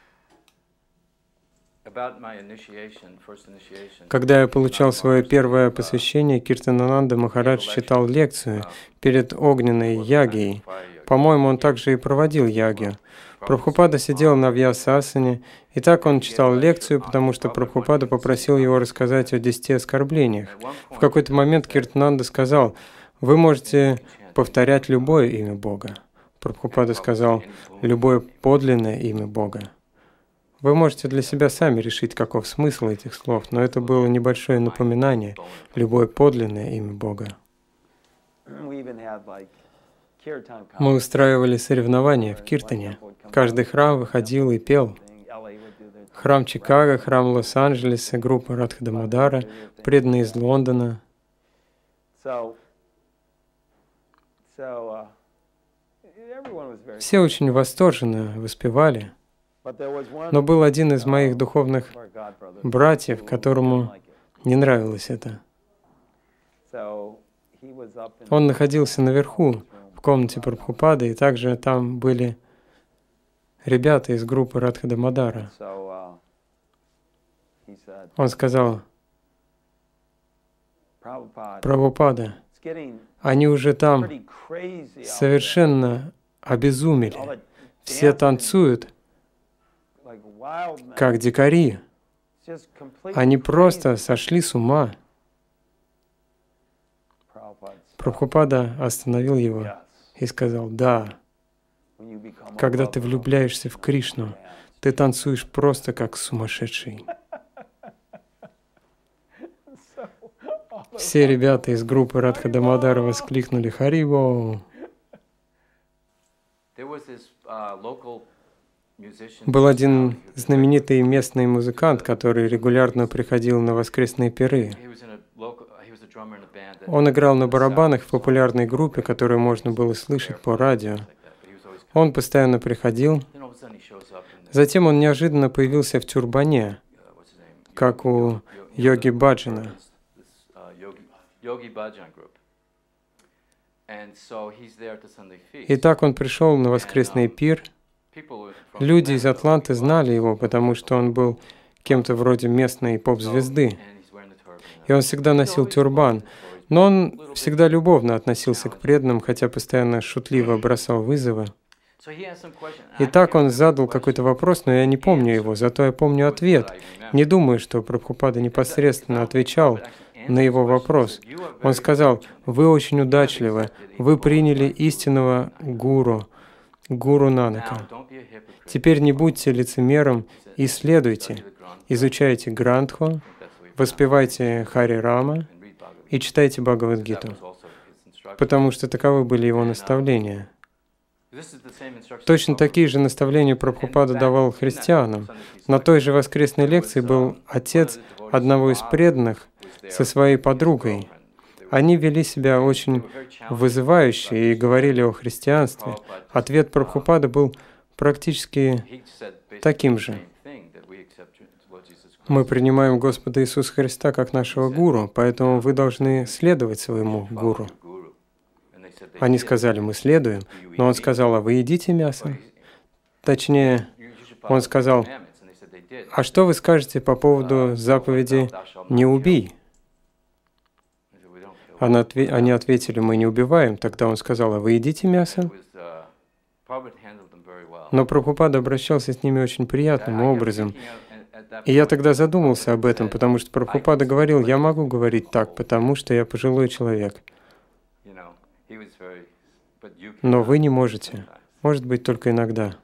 Когда я получал свое первое посвящение, Киртанананда Махарадж читал лекцию перед огненной ягьей. По-моему, он также и проводил ягью. Прабхупада сидел на вьясасане, и так он читал лекцию, потому что Прабхупада попросил его рассказать о десяти оскорблениях. В какой-то момент Киртананда сказал: «Вы можете повторять любое имя Бога». Прабхупада сказал: «Любое подлинное имя Бога». Вы можете для себя сами решить, каков смысл этих слов, но это было небольшое напоминание, любое подлинное имя Бога. Мы устраивали соревнования в Киртане. Каждый храм выходил и пел. Храм Чикаго, храм Лос-Анджелеса, группа Радха-Дамодара, преданные из Лондона. Все очень восторженно воспевали. Но был один из моих духовных братьев, которому не нравилось это. Он находился наверху, в комнате Прабхупады, и также там были ребята из группы Радха-Дамодара. Он сказал: «Прабхупада, они уже там совершенно обезумели. Все танцуют, как дикари. Они просто сошли с ума. Прабхупада остановил его и сказал: да, когда ты влюбляешься в Кришну, ты танцуешь просто как сумасшедший. Все ребята из группы Радха Дамодара воскликнули «Харибо!». Был один знаменитый местный музыкант, который регулярно приходил на воскресные пиры. Он играл на барабанах в популярной группе, которую можно было слышать по радио. Он постоянно приходил. Затем он неожиданно появился в тюрбане, как у Йоги Баджана. И так он пришел на воскресный пир. Люди из Атланты знали его, потому что он был кем-то вроде местной поп-звезды. И он всегда носил тюрбан. Но он всегда любовно относился к преданным, хотя постоянно шутливо бросал вызовы. И так он задал какой-то вопрос, но я не помню его, зато я помню ответ. Не думаю, что Прабхупада непосредственно отвечал на его вопрос. Он сказал: «Вы очень удачливы, вы приняли истинного гуру, гуру Нанака. Теперь не будьте лицемером и следуйте, изучайте Грантху, воспевайте Хари Рама и читайте Бхагавад-гиту», потому что таковы были его наставления. Точно такие же наставления Прабхупада давал христианам. На той же воскресной лекции был отец одного из преданных со своей подругой. Они вели себя очень вызывающе и говорили о христианстве. Ответ Прабхупады был практически таким же. Мы принимаем Господа Иисуса Христа как нашего гуру, поэтому вы должны следовать своему гуру. Они сказали: мы следуем, но он сказал: а вы едите мясо? Точнее, он сказал: а что вы скажете по поводу заповеди «не убий»? Они ответили: мы не убиваем. Тогда он сказал: а вы едите мясо? Но Прабхупада обращался с ними очень приятным образом. И я тогда задумался об этом, потому что Прабхупада говорил: я могу говорить так, потому что я пожилой человек. Но вы не можете. Может быть, только иногда.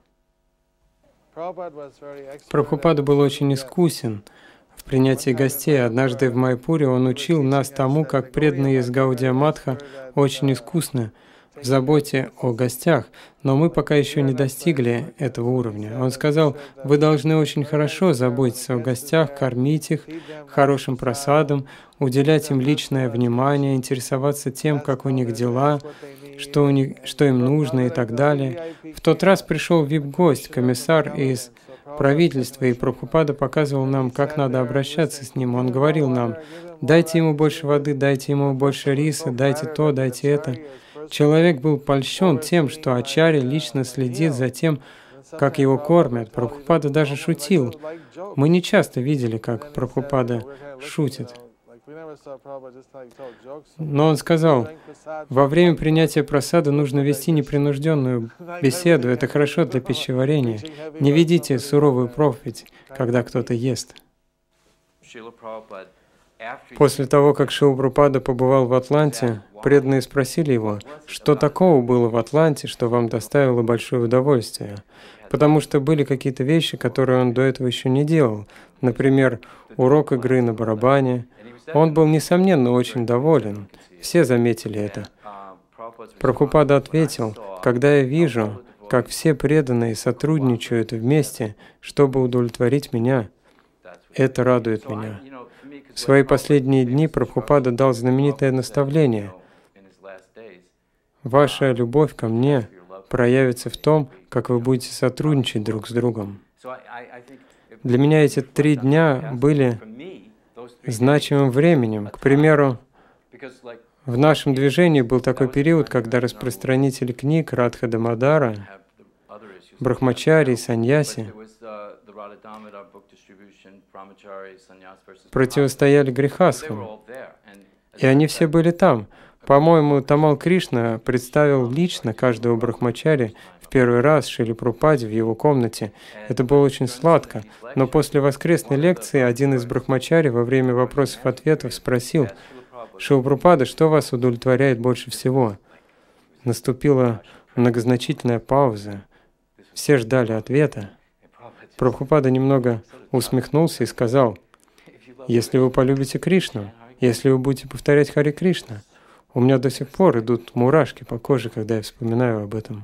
Прабхупада был очень искусен в принятии гостей. Однажды в Майпуре он учил нас тому, как преданные из Гаудия Матха очень искусны в заботе о гостях, но мы пока еще не достигли этого уровня. Он сказал: вы должны очень хорошо заботиться о гостях, кормить их хорошим прасадом, уделять им личное внимание, интересоваться тем, как у них дела, что, у них, что им нужно и так далее. В тот раз пришел вип-гость, комиссар из правительства, и Прабхупада показывал нам, как надо обращаться с ним. Он говорил нам: дайте ему больше воды, дайте ему больше риса, дайте то, дайте это. Человек был польщен тем, что ачарья лично следит за тем, как его кормят. Прабхупада даже шутил. Мы не часто видели, как Прабхупада шутит. Но он сказал: во время принятия прасада нужно вести непринужденную беседу. Это хорошо для пищеварения. Не ведите суровую проповедь, когда кто-то ест. После того, как Шрила Прабхупада побывал в Атланте, преданные спросили его, что такого было в Атланте, что вам доставило большое удовольствие. Потому что были какие-то вещи, которые он до этого еще не делал. Например, урок игры на барабане. Он был, несомненно, очень доволен. Все заметили это. Прабхупада ответил: когда я вижу, как все преданные сотрудничают вместе, чтобы удовлетворить меня, это радует меня. В свои последние дни Прабхупада дал знаменитое наставление: ваша любовь ко мне проявится в том, как вы будете сотрудничать друг с другом. Для меня эти три дня были значимым временем. К примеру, в нашем движении был такой период, когда распространители книг Радха Дамодара, брахмачари, саньяси противостояли грехасхам. И они все были там. По-моему, Тамал Кришна представил лично каждого брахмачари в первый раз Шриле Прабхупаде в его комнате. Это было очень сладко. Но после воскресной лекции один из брахмачари во время вопросов-ответов спросил: «Шрила Прабхупада, что вас удовлетворяет больше всего?» Наступила многозначительная пауза. Все ждали ответа. Прабхупада немного усмехнулся и сказал: «Если вы полюбите Кришну, если вы будете повторять Харе Кришна». У меня до сих пор идут мурашки по коже, когда я вспоминаю об этом.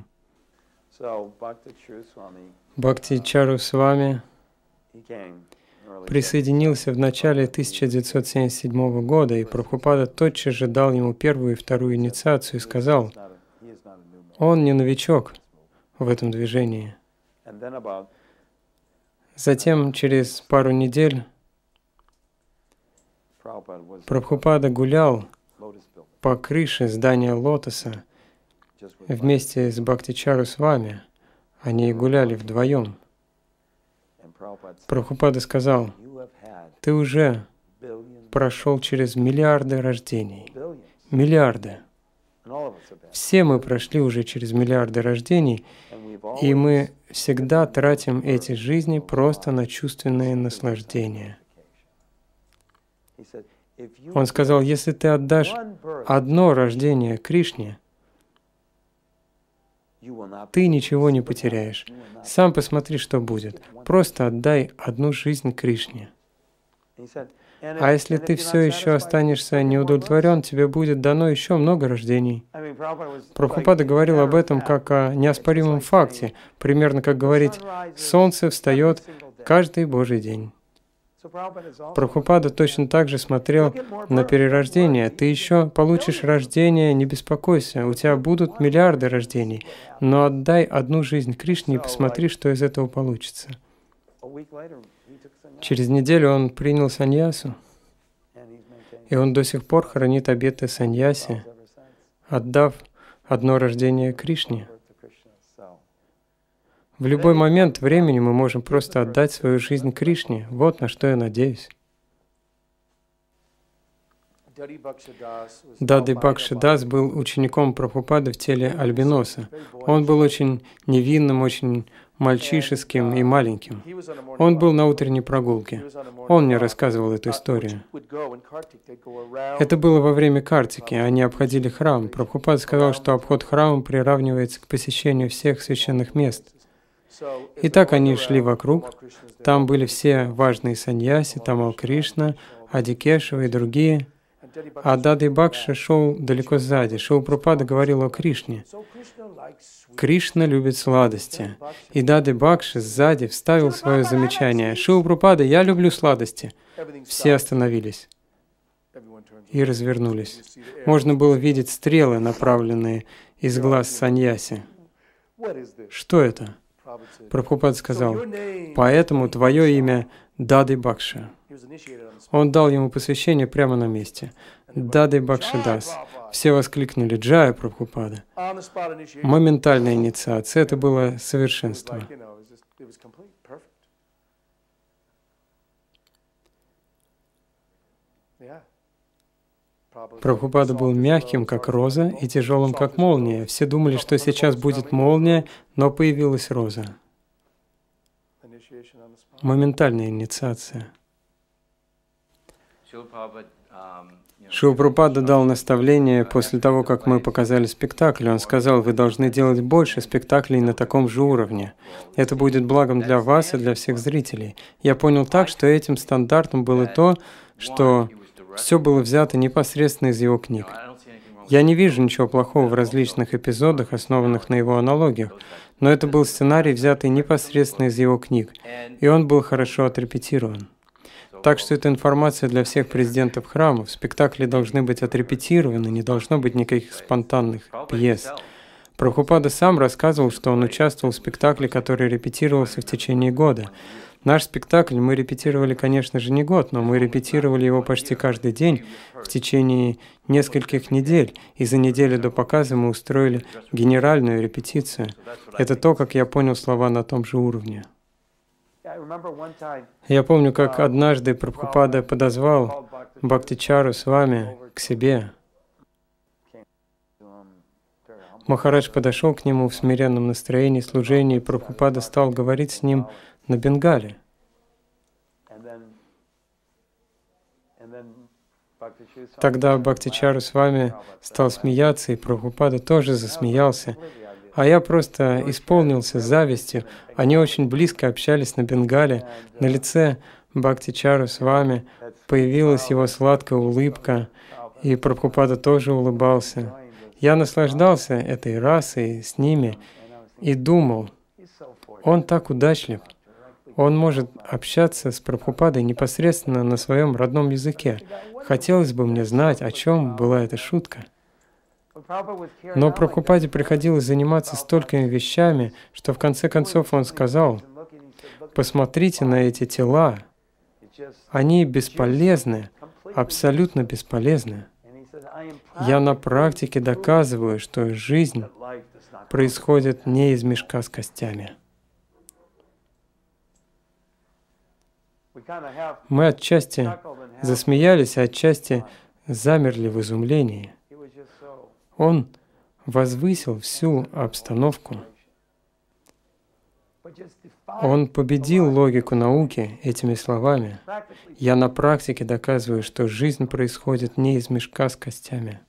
Бхакти Чару Свами присоединился в начале тысяча девятьсот семьдесят седьмого года, и Прабхупада тотчас же дал ему первую и вторую инициацию и сказал: он не новичок в этом движении. Затем, через пару недель, Прабхупада гулял по крыше здания Лотоса вместе с Бхактичару Свами. Они гуляли вдвоем. Прабхупада сказал: ты уже прошел через миллиарды рождений. Миллиарды. Все мы прошли уже через миллиарды рождений, и мы всегда тратим эти жизни просто на чувственные наслаждения. Он сказал: если ты отдашь одно рождение Кришне, ты ничего не потеряешь. Сам посмотри, что будет. Просто отдай одну жизнь Кришне. А если ты все еще останешься неудовлетворен, тебе будет дано еще много рождений. Прабхупада говорил об этом как о неоспоримом факте, примерно как говорить: солнце встает каждый Божий день. Прабхупада точно так же смотрел на перерождение. Ты еще получишь рождение, не беспокойся, у тебя будут миллиарды рождений, но отдай одну жизнь Кришне и посмотри, что из этого получится. Через неделю он принял саньясу, и он до сих пор хранит обеты саньяси, отдав одно рождение Кришне. В любой момент времени мы можем просто отдать свою жизнь Кришне. Вот на что я надеюсь. Дади Бхакшидас был учеником Прабхупады в теле альбиноса. Он был очень невинным, очень мальчишеским и маленьким. Он был на утренней прогулке. Он мне рассказывал эту историю. Это было во время Картики. Они обходили храм. Прабхупада сказал, что обход храма приравнивается к посещению всех священных мест. И так они шли вокруг. Там были все важные саньяси, Тамал Кришна, Ади Кешава и другие. А Дади Бхакша шел далеко сзади. Шрила Прабхупада говорил о Кришне. Кришна любит сладости. И Дади Бхакша сзади вставил свое замечание: Шрила Прабхупада, я люблю сладости. Все остановились и развернулись. Можно было видеть стрелы, направленные из глаз саньяси. Что это? Прабхупада сказал: поэтому твое имя Дади Бхакша. Он дал ему посвящение прямо на месте. Дади Бхакшидас. Все воскликнули: Джая Прабхупада. Моментальная инициация. Это было совершенство. Прабхупада был мягким, как роза, и тяжелым, как молния. Все думали, что сейчас будет молния, но появилась роза. Моментальная инициация. Шрила Прабхупада дал наставление после того, как мы показали спектакль. Он сказал: вы должны делать больше спектаклей на таком же уровне. Это будет благом для вас и для всех зрителей. Я понял так, что этим стандартом было то, что все было взято непосредственно из его книг. Я не вижу ничего плохого в различных эпизодах, основанных на его аналогиях, но это был сценарий, взятый непосредственно из его книг, и он был хорошо отрепетирован. Так что это информация для всех президентов храмов. Спектакли должны быть отрепетированы, не должно быть никаких спонтанных пьес. Прабхупада сам рассказывал, что он участвовал в спектакле, который репетировался в течение года. Наш спектакль мы репетировали, конечно же, не год, но мы репетировали его почти каждый день в течение нескольких недель, и за неделю до показа мы устроили генеральную репетицию. Это то, как я понял слова на том же уровне. Я помню, как однажды Прабхупада подозвал Бхактичару с вами к себе. Махарадж подошел к нему в смиренном настроении служения, и Прабхупада стал говорить с ним на бенгале. Тогда Бхактичару с вами стал смеяться, и Прабхупада тоже засмеялся. А я просто исполнился завистью. Они очень близко общались на бенгале. На лице Бхактичару с вами появилась его сладкая улыбка, и Прабхупада тоже улыбался. Я наслаждался этой расой с ними и думал, он так удачлив. Он может общаться с Прабхупадой непосредственно на своем родном языке. Хотелось бы мне знать, о чем была эта шутка. Но Прабхупаде приходилось заниматься столькими вещами, что в конце концов он сказал, «Посмотрите на эти тела. Они бесполезны, абсолютно бесполезны. Я на практике доказываю, что жизнь происходит не из мешка с костями». Мы отчасти засмеялись, а отчасти замерли в изумлении. Он возвысил всю обстановку. Он победил логику науки этими словами. Я на практике доказываю, что жизнь происходит не из мешка с костями.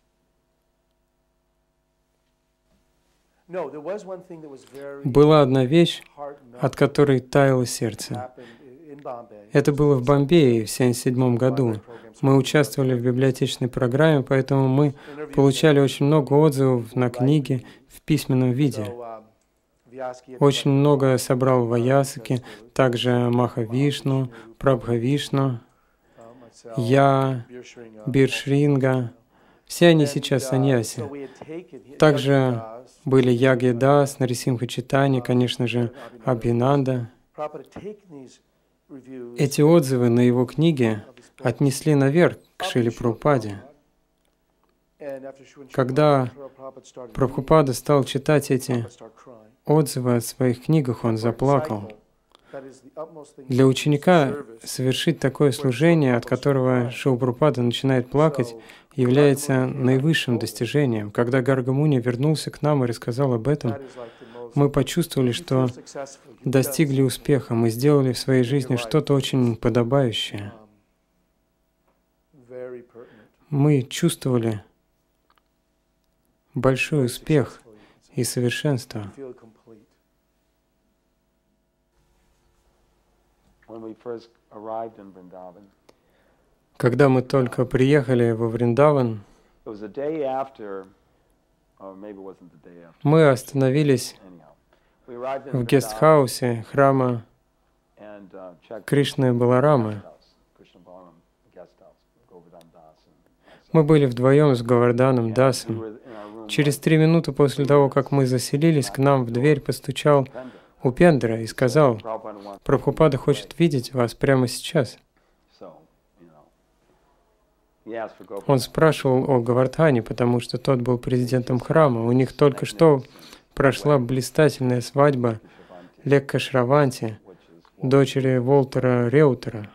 Была одна вещь, от которой таяло сердце. Это было в Бомбее в семьдесят седьмом году. Мы участвовали в библиотечной программе, поэтому мы получали очень много отзывов на книги в письменном виде. Очень много собрал Ваясаки, также Махавишну, Прабхавишну, я, Биршринга. Все они сейчас саньяси. Также были Ягья Дас, Нарисимха Чайтанья, конечно же, Абхинанда. Эти отзывы на его книги отнесли наверх к Шриле Прабхупаде. Когда Прабхупада стал читать эти отзывы о своих книгах, он заплакал. Для ученика совершить такое служение, от которого Шрила Прабхупада начинает плакать, является наивысшим достижением. Когда Гарга Муни вернулся к нам и рассказал об этом, мы почувствовали, что достигли успеха, мы сделали в своей жизни что-то очень подобающее. Мы чувствовали большой успех и совершенство. Когда мы только приехали во Вриндаван, мы остановились в гестхаусе храма Кришны Баларамы. Мы были вдвоем с Говарданом Дасом. Через три минуты после того, как мы заселились, к нам в дверь постучал Упендра и сказал, «Прабхупада хочет видеть вас прямо сейчас». Он спрашивал о Говардхане, потому что тот был президентом храма. У них только что прошла блистательная свадьба Лекка Шраванти, дочери Волтера Реутера.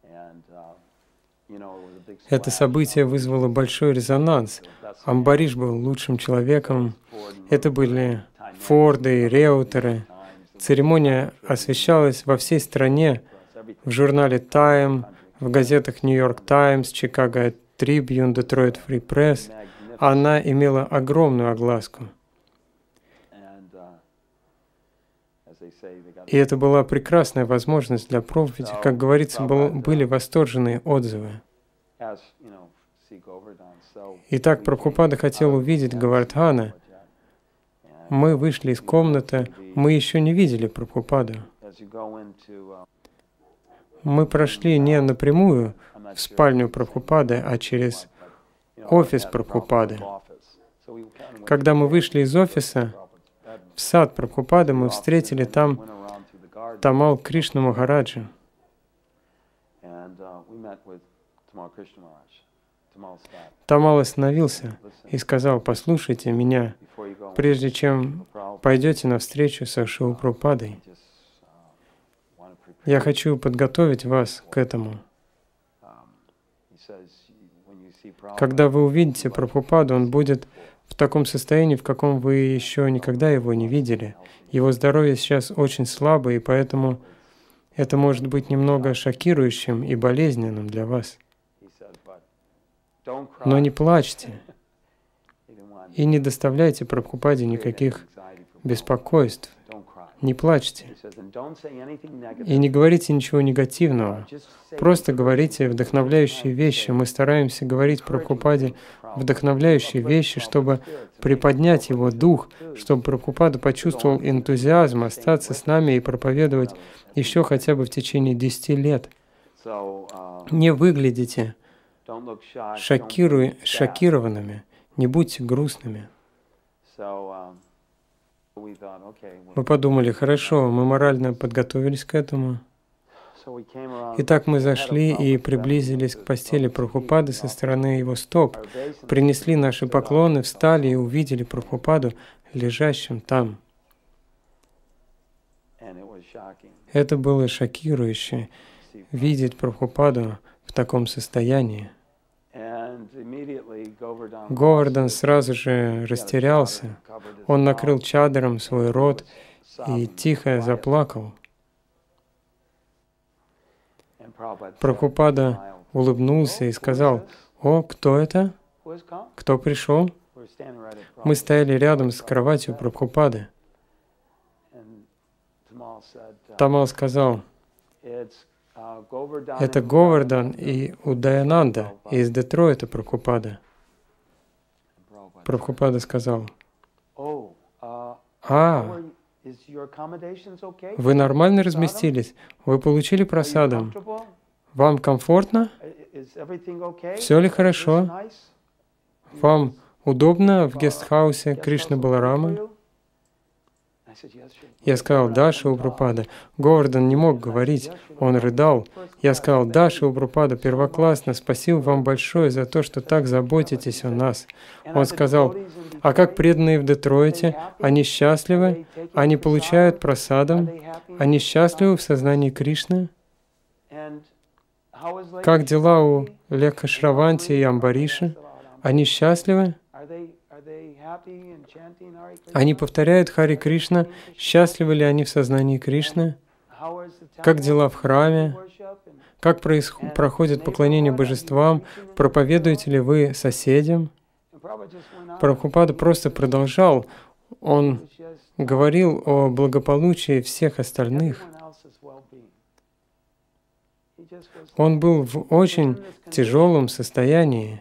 Это событие вызвало большой резонанс. Амбариш был лучшим человеком. Это были Форды и Реутеры. Церемония освещалась во всей стране, в журнале Time, в газетах Нью-Йорк Таймс, Чикаго Трибьюн, Детройт Фри Пресс. Она имела огромную огласку. И это была прекрасная возможность для проповеди. Как говорится, был, были восторженные отзывы. Итак, Прабхупада хотел увидеть Говардхана. Мы вышли из комнаты, мы еще не видели Прабхупаду. Мы прошли не напрямую в спальню Прабхупады, а через офис Прабхупады. Когда мы вышли из офиса в сад Прабхупады, мы встретили там Тамал Кришну Махараджа. Тамал остановился и сказал, «Послушайте меня, прежде чем пойдете на встречу со Шрилой Прабхупадой. Я хочу подготовить вас к этому». Когда вы увидите Прабхупаду, он будет в таком состоянии, в каком вы еще никогда его не видели. Его здоровье сейчас очень слабое, и поэтому это может быть немного шокирующим и болезненным для вас. Но не плачьте и не доставляйте Прабхупаде никаких беспокойств. Не плачьте. И не говорите ничего негативного. Просто говорите вдохновляющие вещи. Мы стараемся говорить Прабхупаде вдохновляющие вещи, чтобы приподнять его дух, чтобы Прабхупада почувствовал энтузиазм остаться с нами и проповедовать еще хотя бы в течение десяти лет. Не выглядите шокиру... шокированными, не будьте грустными. Мы подумали, хорошо, мы морально подготовились к этому. Итак, мы зашли и приблизились к постели Прабхупады со стороны его стоп, принесли наши поклоны, встали и увидели Прабхупаду лежащим там. Это было шокирующе, видеть Прабхупаду в таком состоянии. Говардан сразу же растерялся. Он накрыл чадром свой рот и тихо заплакал. Прабхупада улыбнулся и сказал: «О, кто это? Кто пришел?» Мы стояли рядом с кроватью Прабхупады. Тамал сказал: «Это Говардан и Удаянанда из Детройта, Прабхупада». Прабхупада сказал: «А, вы нормально разместились? Вы получили прасадам? Вам комфортно? Все ли хорошо? Вам удобно в гестхаусе Кришны Баларамы?» Я сказал: «Да, Шрила Прабхупада». Говардан не мог говорить, он рыдал. Я сказал: «Да, Шрила Прабхупада, первоклассно, спасибо вам большое за то, что так заботитесь о нас». Он сказал: «А как преданные в Детройте? Они счастливы? Они получают прасадам? Они счастливы в сознании Кришны? Как дела у Лекха Шраванти и Амбариша? Они счастливы? Они повторяют Хари Кришна? Счастливы ли они в сознании Кришны? Как дела в храме? Как происход- проходит поклонение божествам? Проповедуете ли вы соседям?» Прабхупада просто продолжал. Он говорил о благополучии всех остальных. Он был в очень тяжелом состоянии.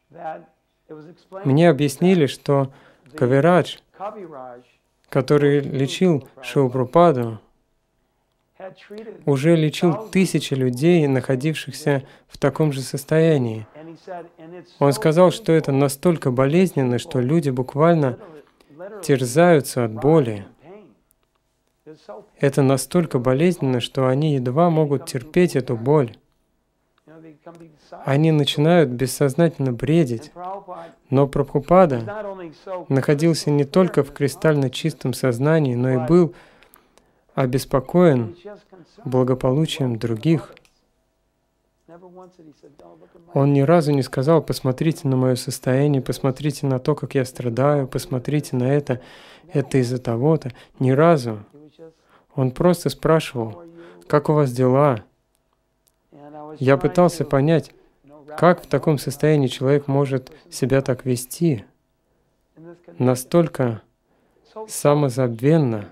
Мне объяснили, что Кавирадж, который лечил Шрилу Прабхупаду, уже лечил тысячи людей, находившихся в таком же состоянии. Он сказал, что это настолько болезненно, что люди буквально терзаются от боли. Это настолько болезненно, что они едва могут терпеть эту боль. Они начинают бессознательно бредить. Но Прабхупада находился не только в кристально чистом сознании, но и был обеспокоен благополучием других. Он ни разу не сказал: «Посмотрите на мое состояние, посмотрите на то, как я страдаю, посмотрите на это, это из-за того-то». Ни разу. Он просто спрашивал: «Как у вас дела?» Я пытался понять, как в таком состоянии человек может себя так вести, настолько самозабвенно.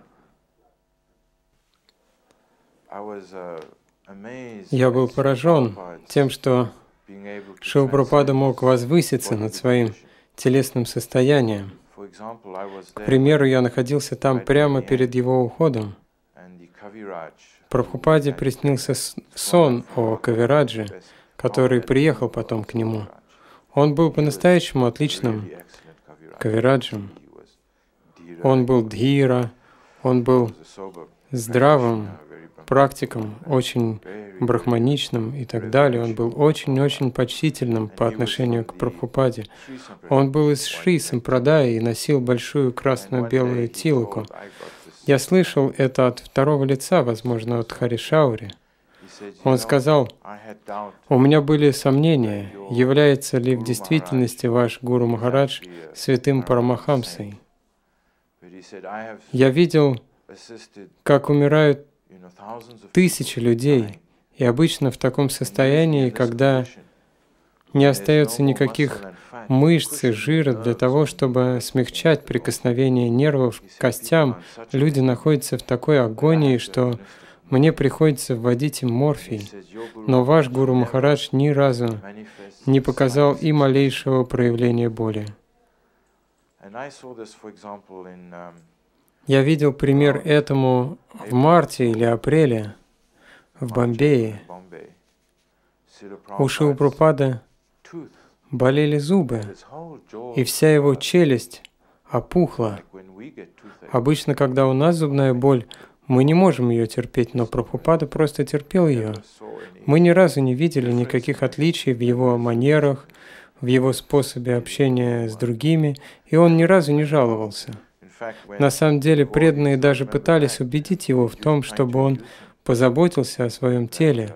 Я был поражен тем, что Шрила Прабхупада мог возвыситься над своим телесным состоянием. К примеру, я находился там прямо перед его уходом. Прабхупаде приснился сон о Кавирадже, который приехал потом к нему. Он был по-настоящему отличным Кавираджем. Он был дхира, он был здравым практиком, очень брахманичным и так далее. Он был очень-очень почтительным по отношению к Прабхупаде. Он был из Шри Сампрадаи и носил большую красно-белую тилоку. Я слышал это от второго лица, возможно, от Хари Шаури. Он сказал: «У меня были сомнения, является ли в действительности ваш Гуру Махарадж святым Парамахамсой. Я видел, как умирают тысячи людей, и обычно в таком состоянии, когда не остается никаких мышц и жира для того, чтобы смягчать прикосновение нервов к костям, люди находятся в такой агонии, что мне приходится вводить им морфий. Но ваш Гуру Махарадж ни разу не показал и малейшего проявления боли». Я видел пример этому в марте или апреле в Бомбее. У Шрилы Прабхупады болели зубы, и вся его челюсть опухла. Обычно, когда у нас зубная боль, мы не можем ее терпеть, но Прабхупада просто терпел ее. Мы ни разу не видели никаких отличий в его манерах, в его способе общения с другими, и он ни разу не жаловался. На самом деле, преданные даже пытались убедить его в том, чтобы он позаботился о своем теле.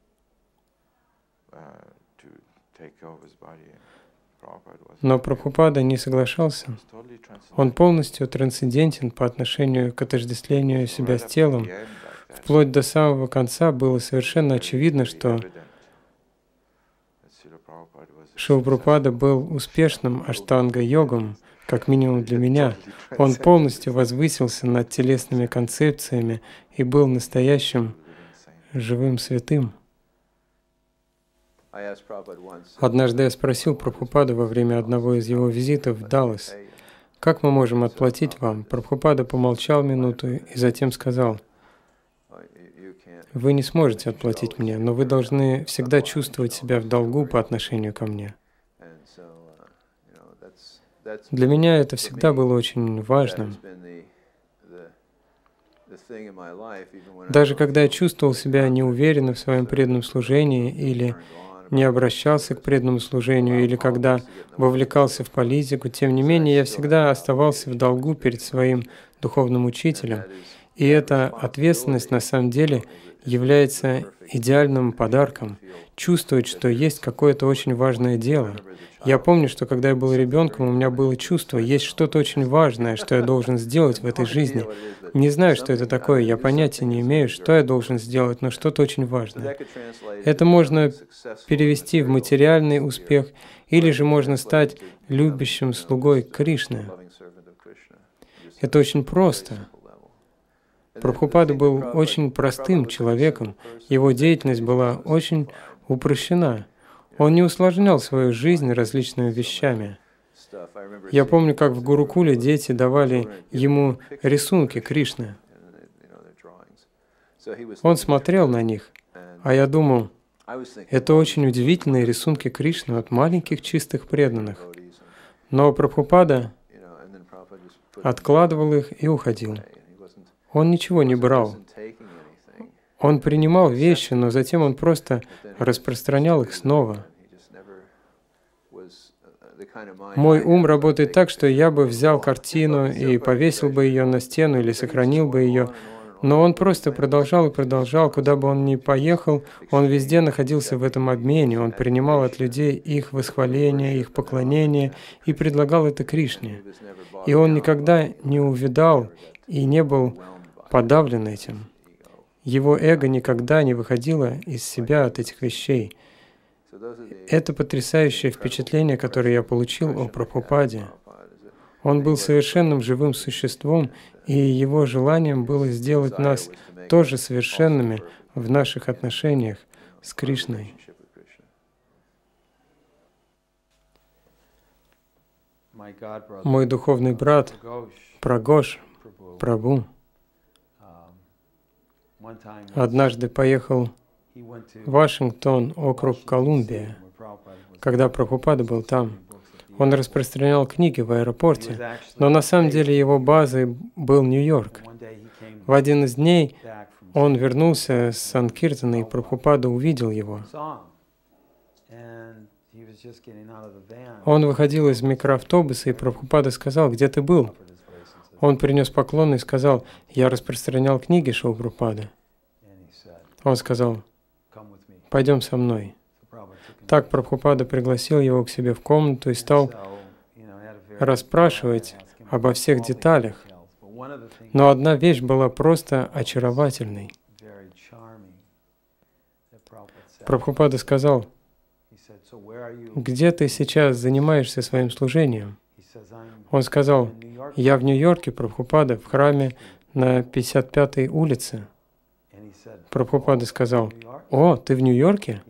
Но Прабхупада не соглашался. Он полностью трансцендентен по отношению к отождествлению себя с телом. Вплоть до самого конца было совершенно очевидно, что Шрила Прабхупада был успешным аштанга-йогом, как минимум для меня. Он полностью возвысился над телесными концепциями и был настоящим живым святым. Однажды я спросил Прабхупаду во время одного из его визитов в Даллас: «Как мы можем отплатить вам?» Прабхупада помолчал минуту и затем сказал: «Вы не сможете отплатить мне, но вы должны всегда чувствовать себя в долгу по отношению ко мне». Для меня это всегда было очень важным. Даже когда я чувствовал себя неуверенно в своем преданном служении или не обращался к преданному служению, или когда вовлекался в политику, тем не менее я всегда оставался в долгу перед своим духовным учителем. И эта ответственность на самом деле является идеальным подарком — чувствовать, что есть какое-то очень важное дело. Я помню, что когда я был ребенком, у меня было чувство, есть что-то очень важное, что я должен сделать в этой жизни. Не знаю, что это такое, я понятия не имею, что я должен сделать, но что-то очень важное. Это можно перевести в материальный успех, или же можно стать любящим слугой Кришны. Это очень просто. Прабхупада был очень простым человеком, его деятельность была очень упрощена. Он не усложнял свою жизнь различными вещами. Я помню, как в Гурукуле дети давали ему рисунки Кришны. Он смотрел на них, а я думал, это очень удивительные рисунки Кришны от маленьких чистых преданных. Но Прабхупада откладывал их и уходил. Он ничего не брал. Он принимал вещи, но затем он просто распространял их снова. Мой ум работает так, что я бы взял картину и повесил бы ее на стену или сохранил бы ее, но он просто продолжал и продолжал, куда бы он ни поехал, он везде находился в этом обмене, он принимал от людей их восхваление, их поклонение и предлагал это Кришне. И он никогда не увядал и не был подавлен этим. Его эго никогда не выходило из себя от этих вещей. Это потрясающее впечатление, которое я получил о Прабхупаде. Он был совершенным живым существом, и его желанием было сделать нас тоже совершенными в наших отношениях с Кришной. Мой духовный брат Прагош Прабhu однажды поехал в Вашингтон, округ Колумбия, когда Прабхупада был там. Он распространял книги в аэропорте, но на самом деле его базой был Нью-Йорк. В один из дней он вернулся с Санкиртана, и Прабхупада увидел его. Он выходил из микроавтобуса, и Прабхупада сказал: «Где ты был?» Он принес поклон и сказал: «Я распространял книги Шрилы Прабхупады». Он сказал: пойдем со мной. Так Прабхупада пригласил его к себе в комнату и стал расспрашивать обо всех деталях. Но одна вещь была просто очаровательной. Прабхупада сказал: «Где ты сейчас занимаешься своим служением?» Он сказал: «Я в Нью-Йорке, Прабхупада, в храме на пятьдесят пятой улице». Прабхупада сказал: «О, ты в Нью-Йорке?»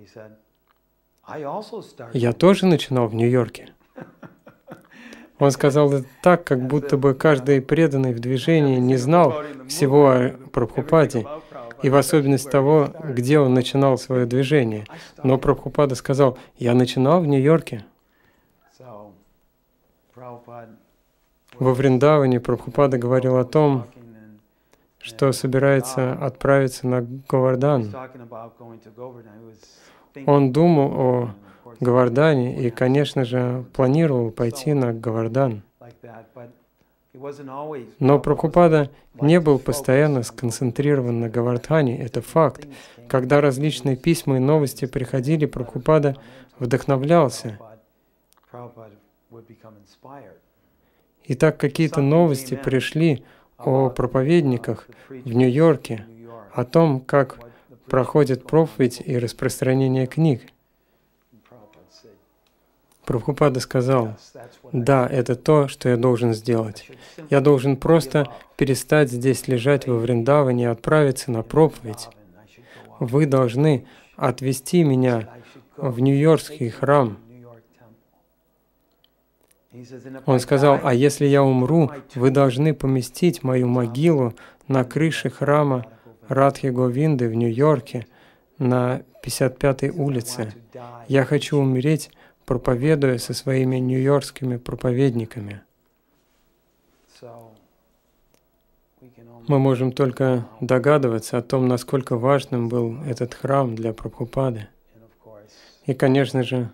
«Я тоже начинал в Нью-Йорке». Он сказал это так, как будто бы каждый преданный в движении не знал всего о Прабхупаде, и в особенности того, где он начинал свое движение. Но Прабхупада сказал: «Я начинал в Нью-Йорке». Во Вриндаване Прабхупада говорил о том, что собирается отправиться на Говардан. Он думал о Говардане и, конечно же, планировал пойти на Говардан. Но Прабхупада не был постоянно сконцентрирован на Говардхане, это факт. Когда различные письма и новости приходили, Прабхупада вдохновлялся. И так какие-то новости пришли о проповедниках в Нью-Йорке, о том, как проходит проповедь и распространение книг. Прабхупада сказал: «Да, это то, что я должен сделать. Я должен просто перестать здесь лежать во Вриндаване и отправиться на проповедь. Вы должны отвезти меня в Нью-Йоркский храм». Он сказал: «А если я умру, вы должны поместить мою могилу на крыше храма Радхи Говинды в Нью-Йорке на пятьдесят пятой улице. Я хочу умереть, проповедуя со своими нью-йоркскими проповедниками». Мы можем только догадываться о том, насколько важным был этот храм для Прабхупады. И, конечно же,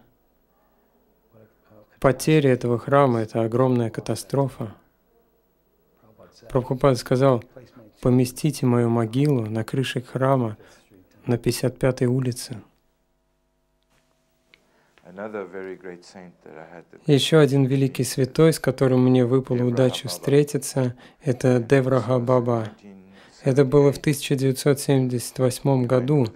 потеря этого храма — это огромная катастрофа. Прабхупада сказал: «Поместите мою могилу на крыше храма на пятьдесят пятой улице». Еще один великий святой, с которым мне выпала удача встретиться, это Девраха Баба. Это было в тысяча девятьсот семьдесят восьмом году.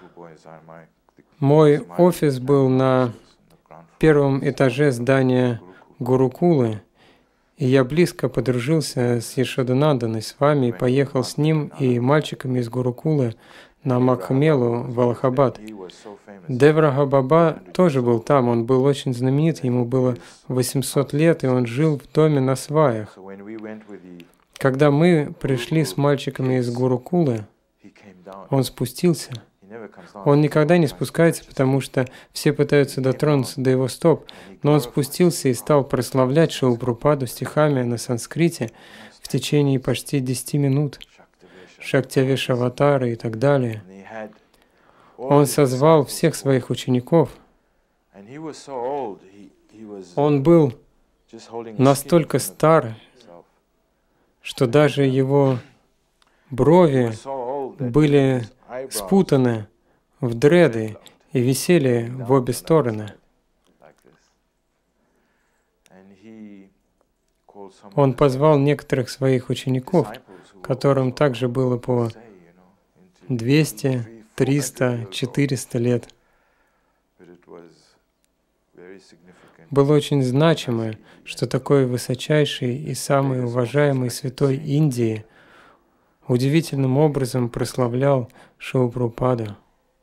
Мой офис был на первом этаже здания Гурукулы, и я близко подружился с Ешодананданой, с вами, и поехал с ним и мальчиками из Гурукулы на Макхамелу в Аллахабад. Девраха Баба тоже был там, он был очень знаменит, ему было восемьсот лет, и он жил в доме на сваях. Когда мы пришли с мальчиками из Гурукулы, он спустился. Он никогда не спускается, потому что все пытаются дотронуться до его стоп, но он спустился и стал прославлять Шрилу Прабхупаду стихами на санскрите в течение почти десяти минут. Шактявеша Аватара и так далее. Он созвал всех своих учеников. Он был настолько стар, что даже его брови были спутаны в дреды и висели в обе стороны. Он позвал некоторых своих учеников, которым также было по двести, триста, четыреста лет. Было очень значимо, что такой высочайший и самый уважаемый святой Индии удивительным образом прославлял Шрилу Прабхупаду.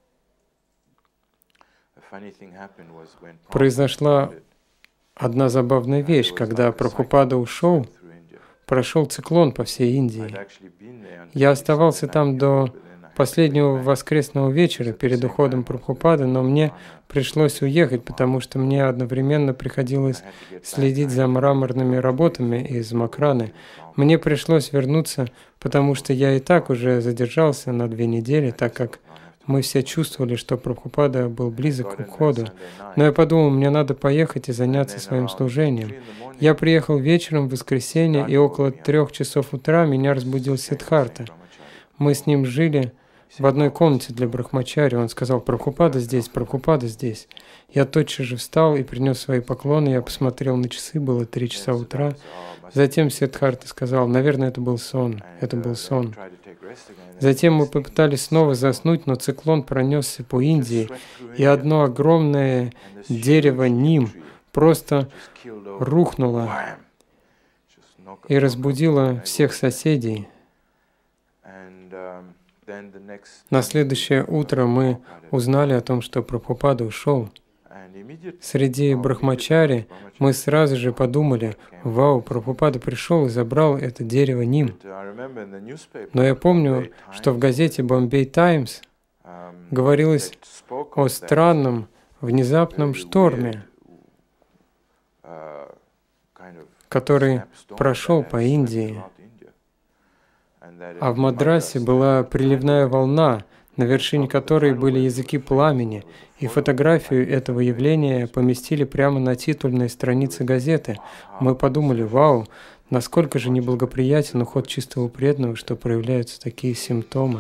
Произошла одна забавная вещь, когда Прабхупада ушел, прошел циклон по всей Индии. Я оставался там до последнего воскресного вечера перед уходом Прабхупады, но мне пришлось уехать, потому что мне одновременно приходилось следить за мраморными работами из Макраны. Мне пришлось вернуться, потому что я и так уже задержался на две недели, так как мы все чувствовали, что Прабхупада был близок к уходу. Но я подумал, мне надо поехать и заняться своим служением. Я приехал вечером в воскресенье, и около трех часов утра меня разбудил Сиддхарта. Мы с ним жили в одной комнате для брахмачари. Он сказал: «Прабхупада здесь, Прабхупада здесь». Я тотчас же встал и принес свои поклоны. Я посмотрел на часы, было три часа утра. Затем Сиддхартха сказал: «Наверное, это был сон, это был сон». Затем мы попытались снова заснуть, но циклон пронесся по Индии, и одно огромное дерево ним просто рухнуло и разбудило всех соседей. На следующее утро мы узнали о том, что Прабхупада ушел. Среди брахмачари мы сразу же подумали: «Вау, Прабхупада пришел и забрал это дерево ним». Но я помню, что в газете «Bombay Times» говорилось о странном, внезапном шторме, который прошел по Индии. А в Мадрасе была приливная волна, на вершине которой были языки пламени, и фотографию этого явления поместили прямо на титульной странице газеты. Мы подумали: «Вау, насколько же неблагоприятен уход чистого преданного, что проявляются такие симптомы».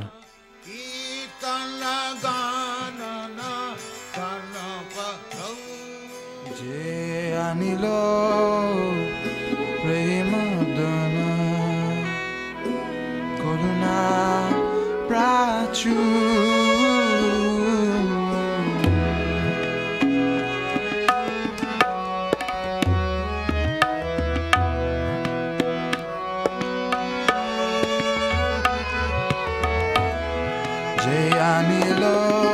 Jai Anilo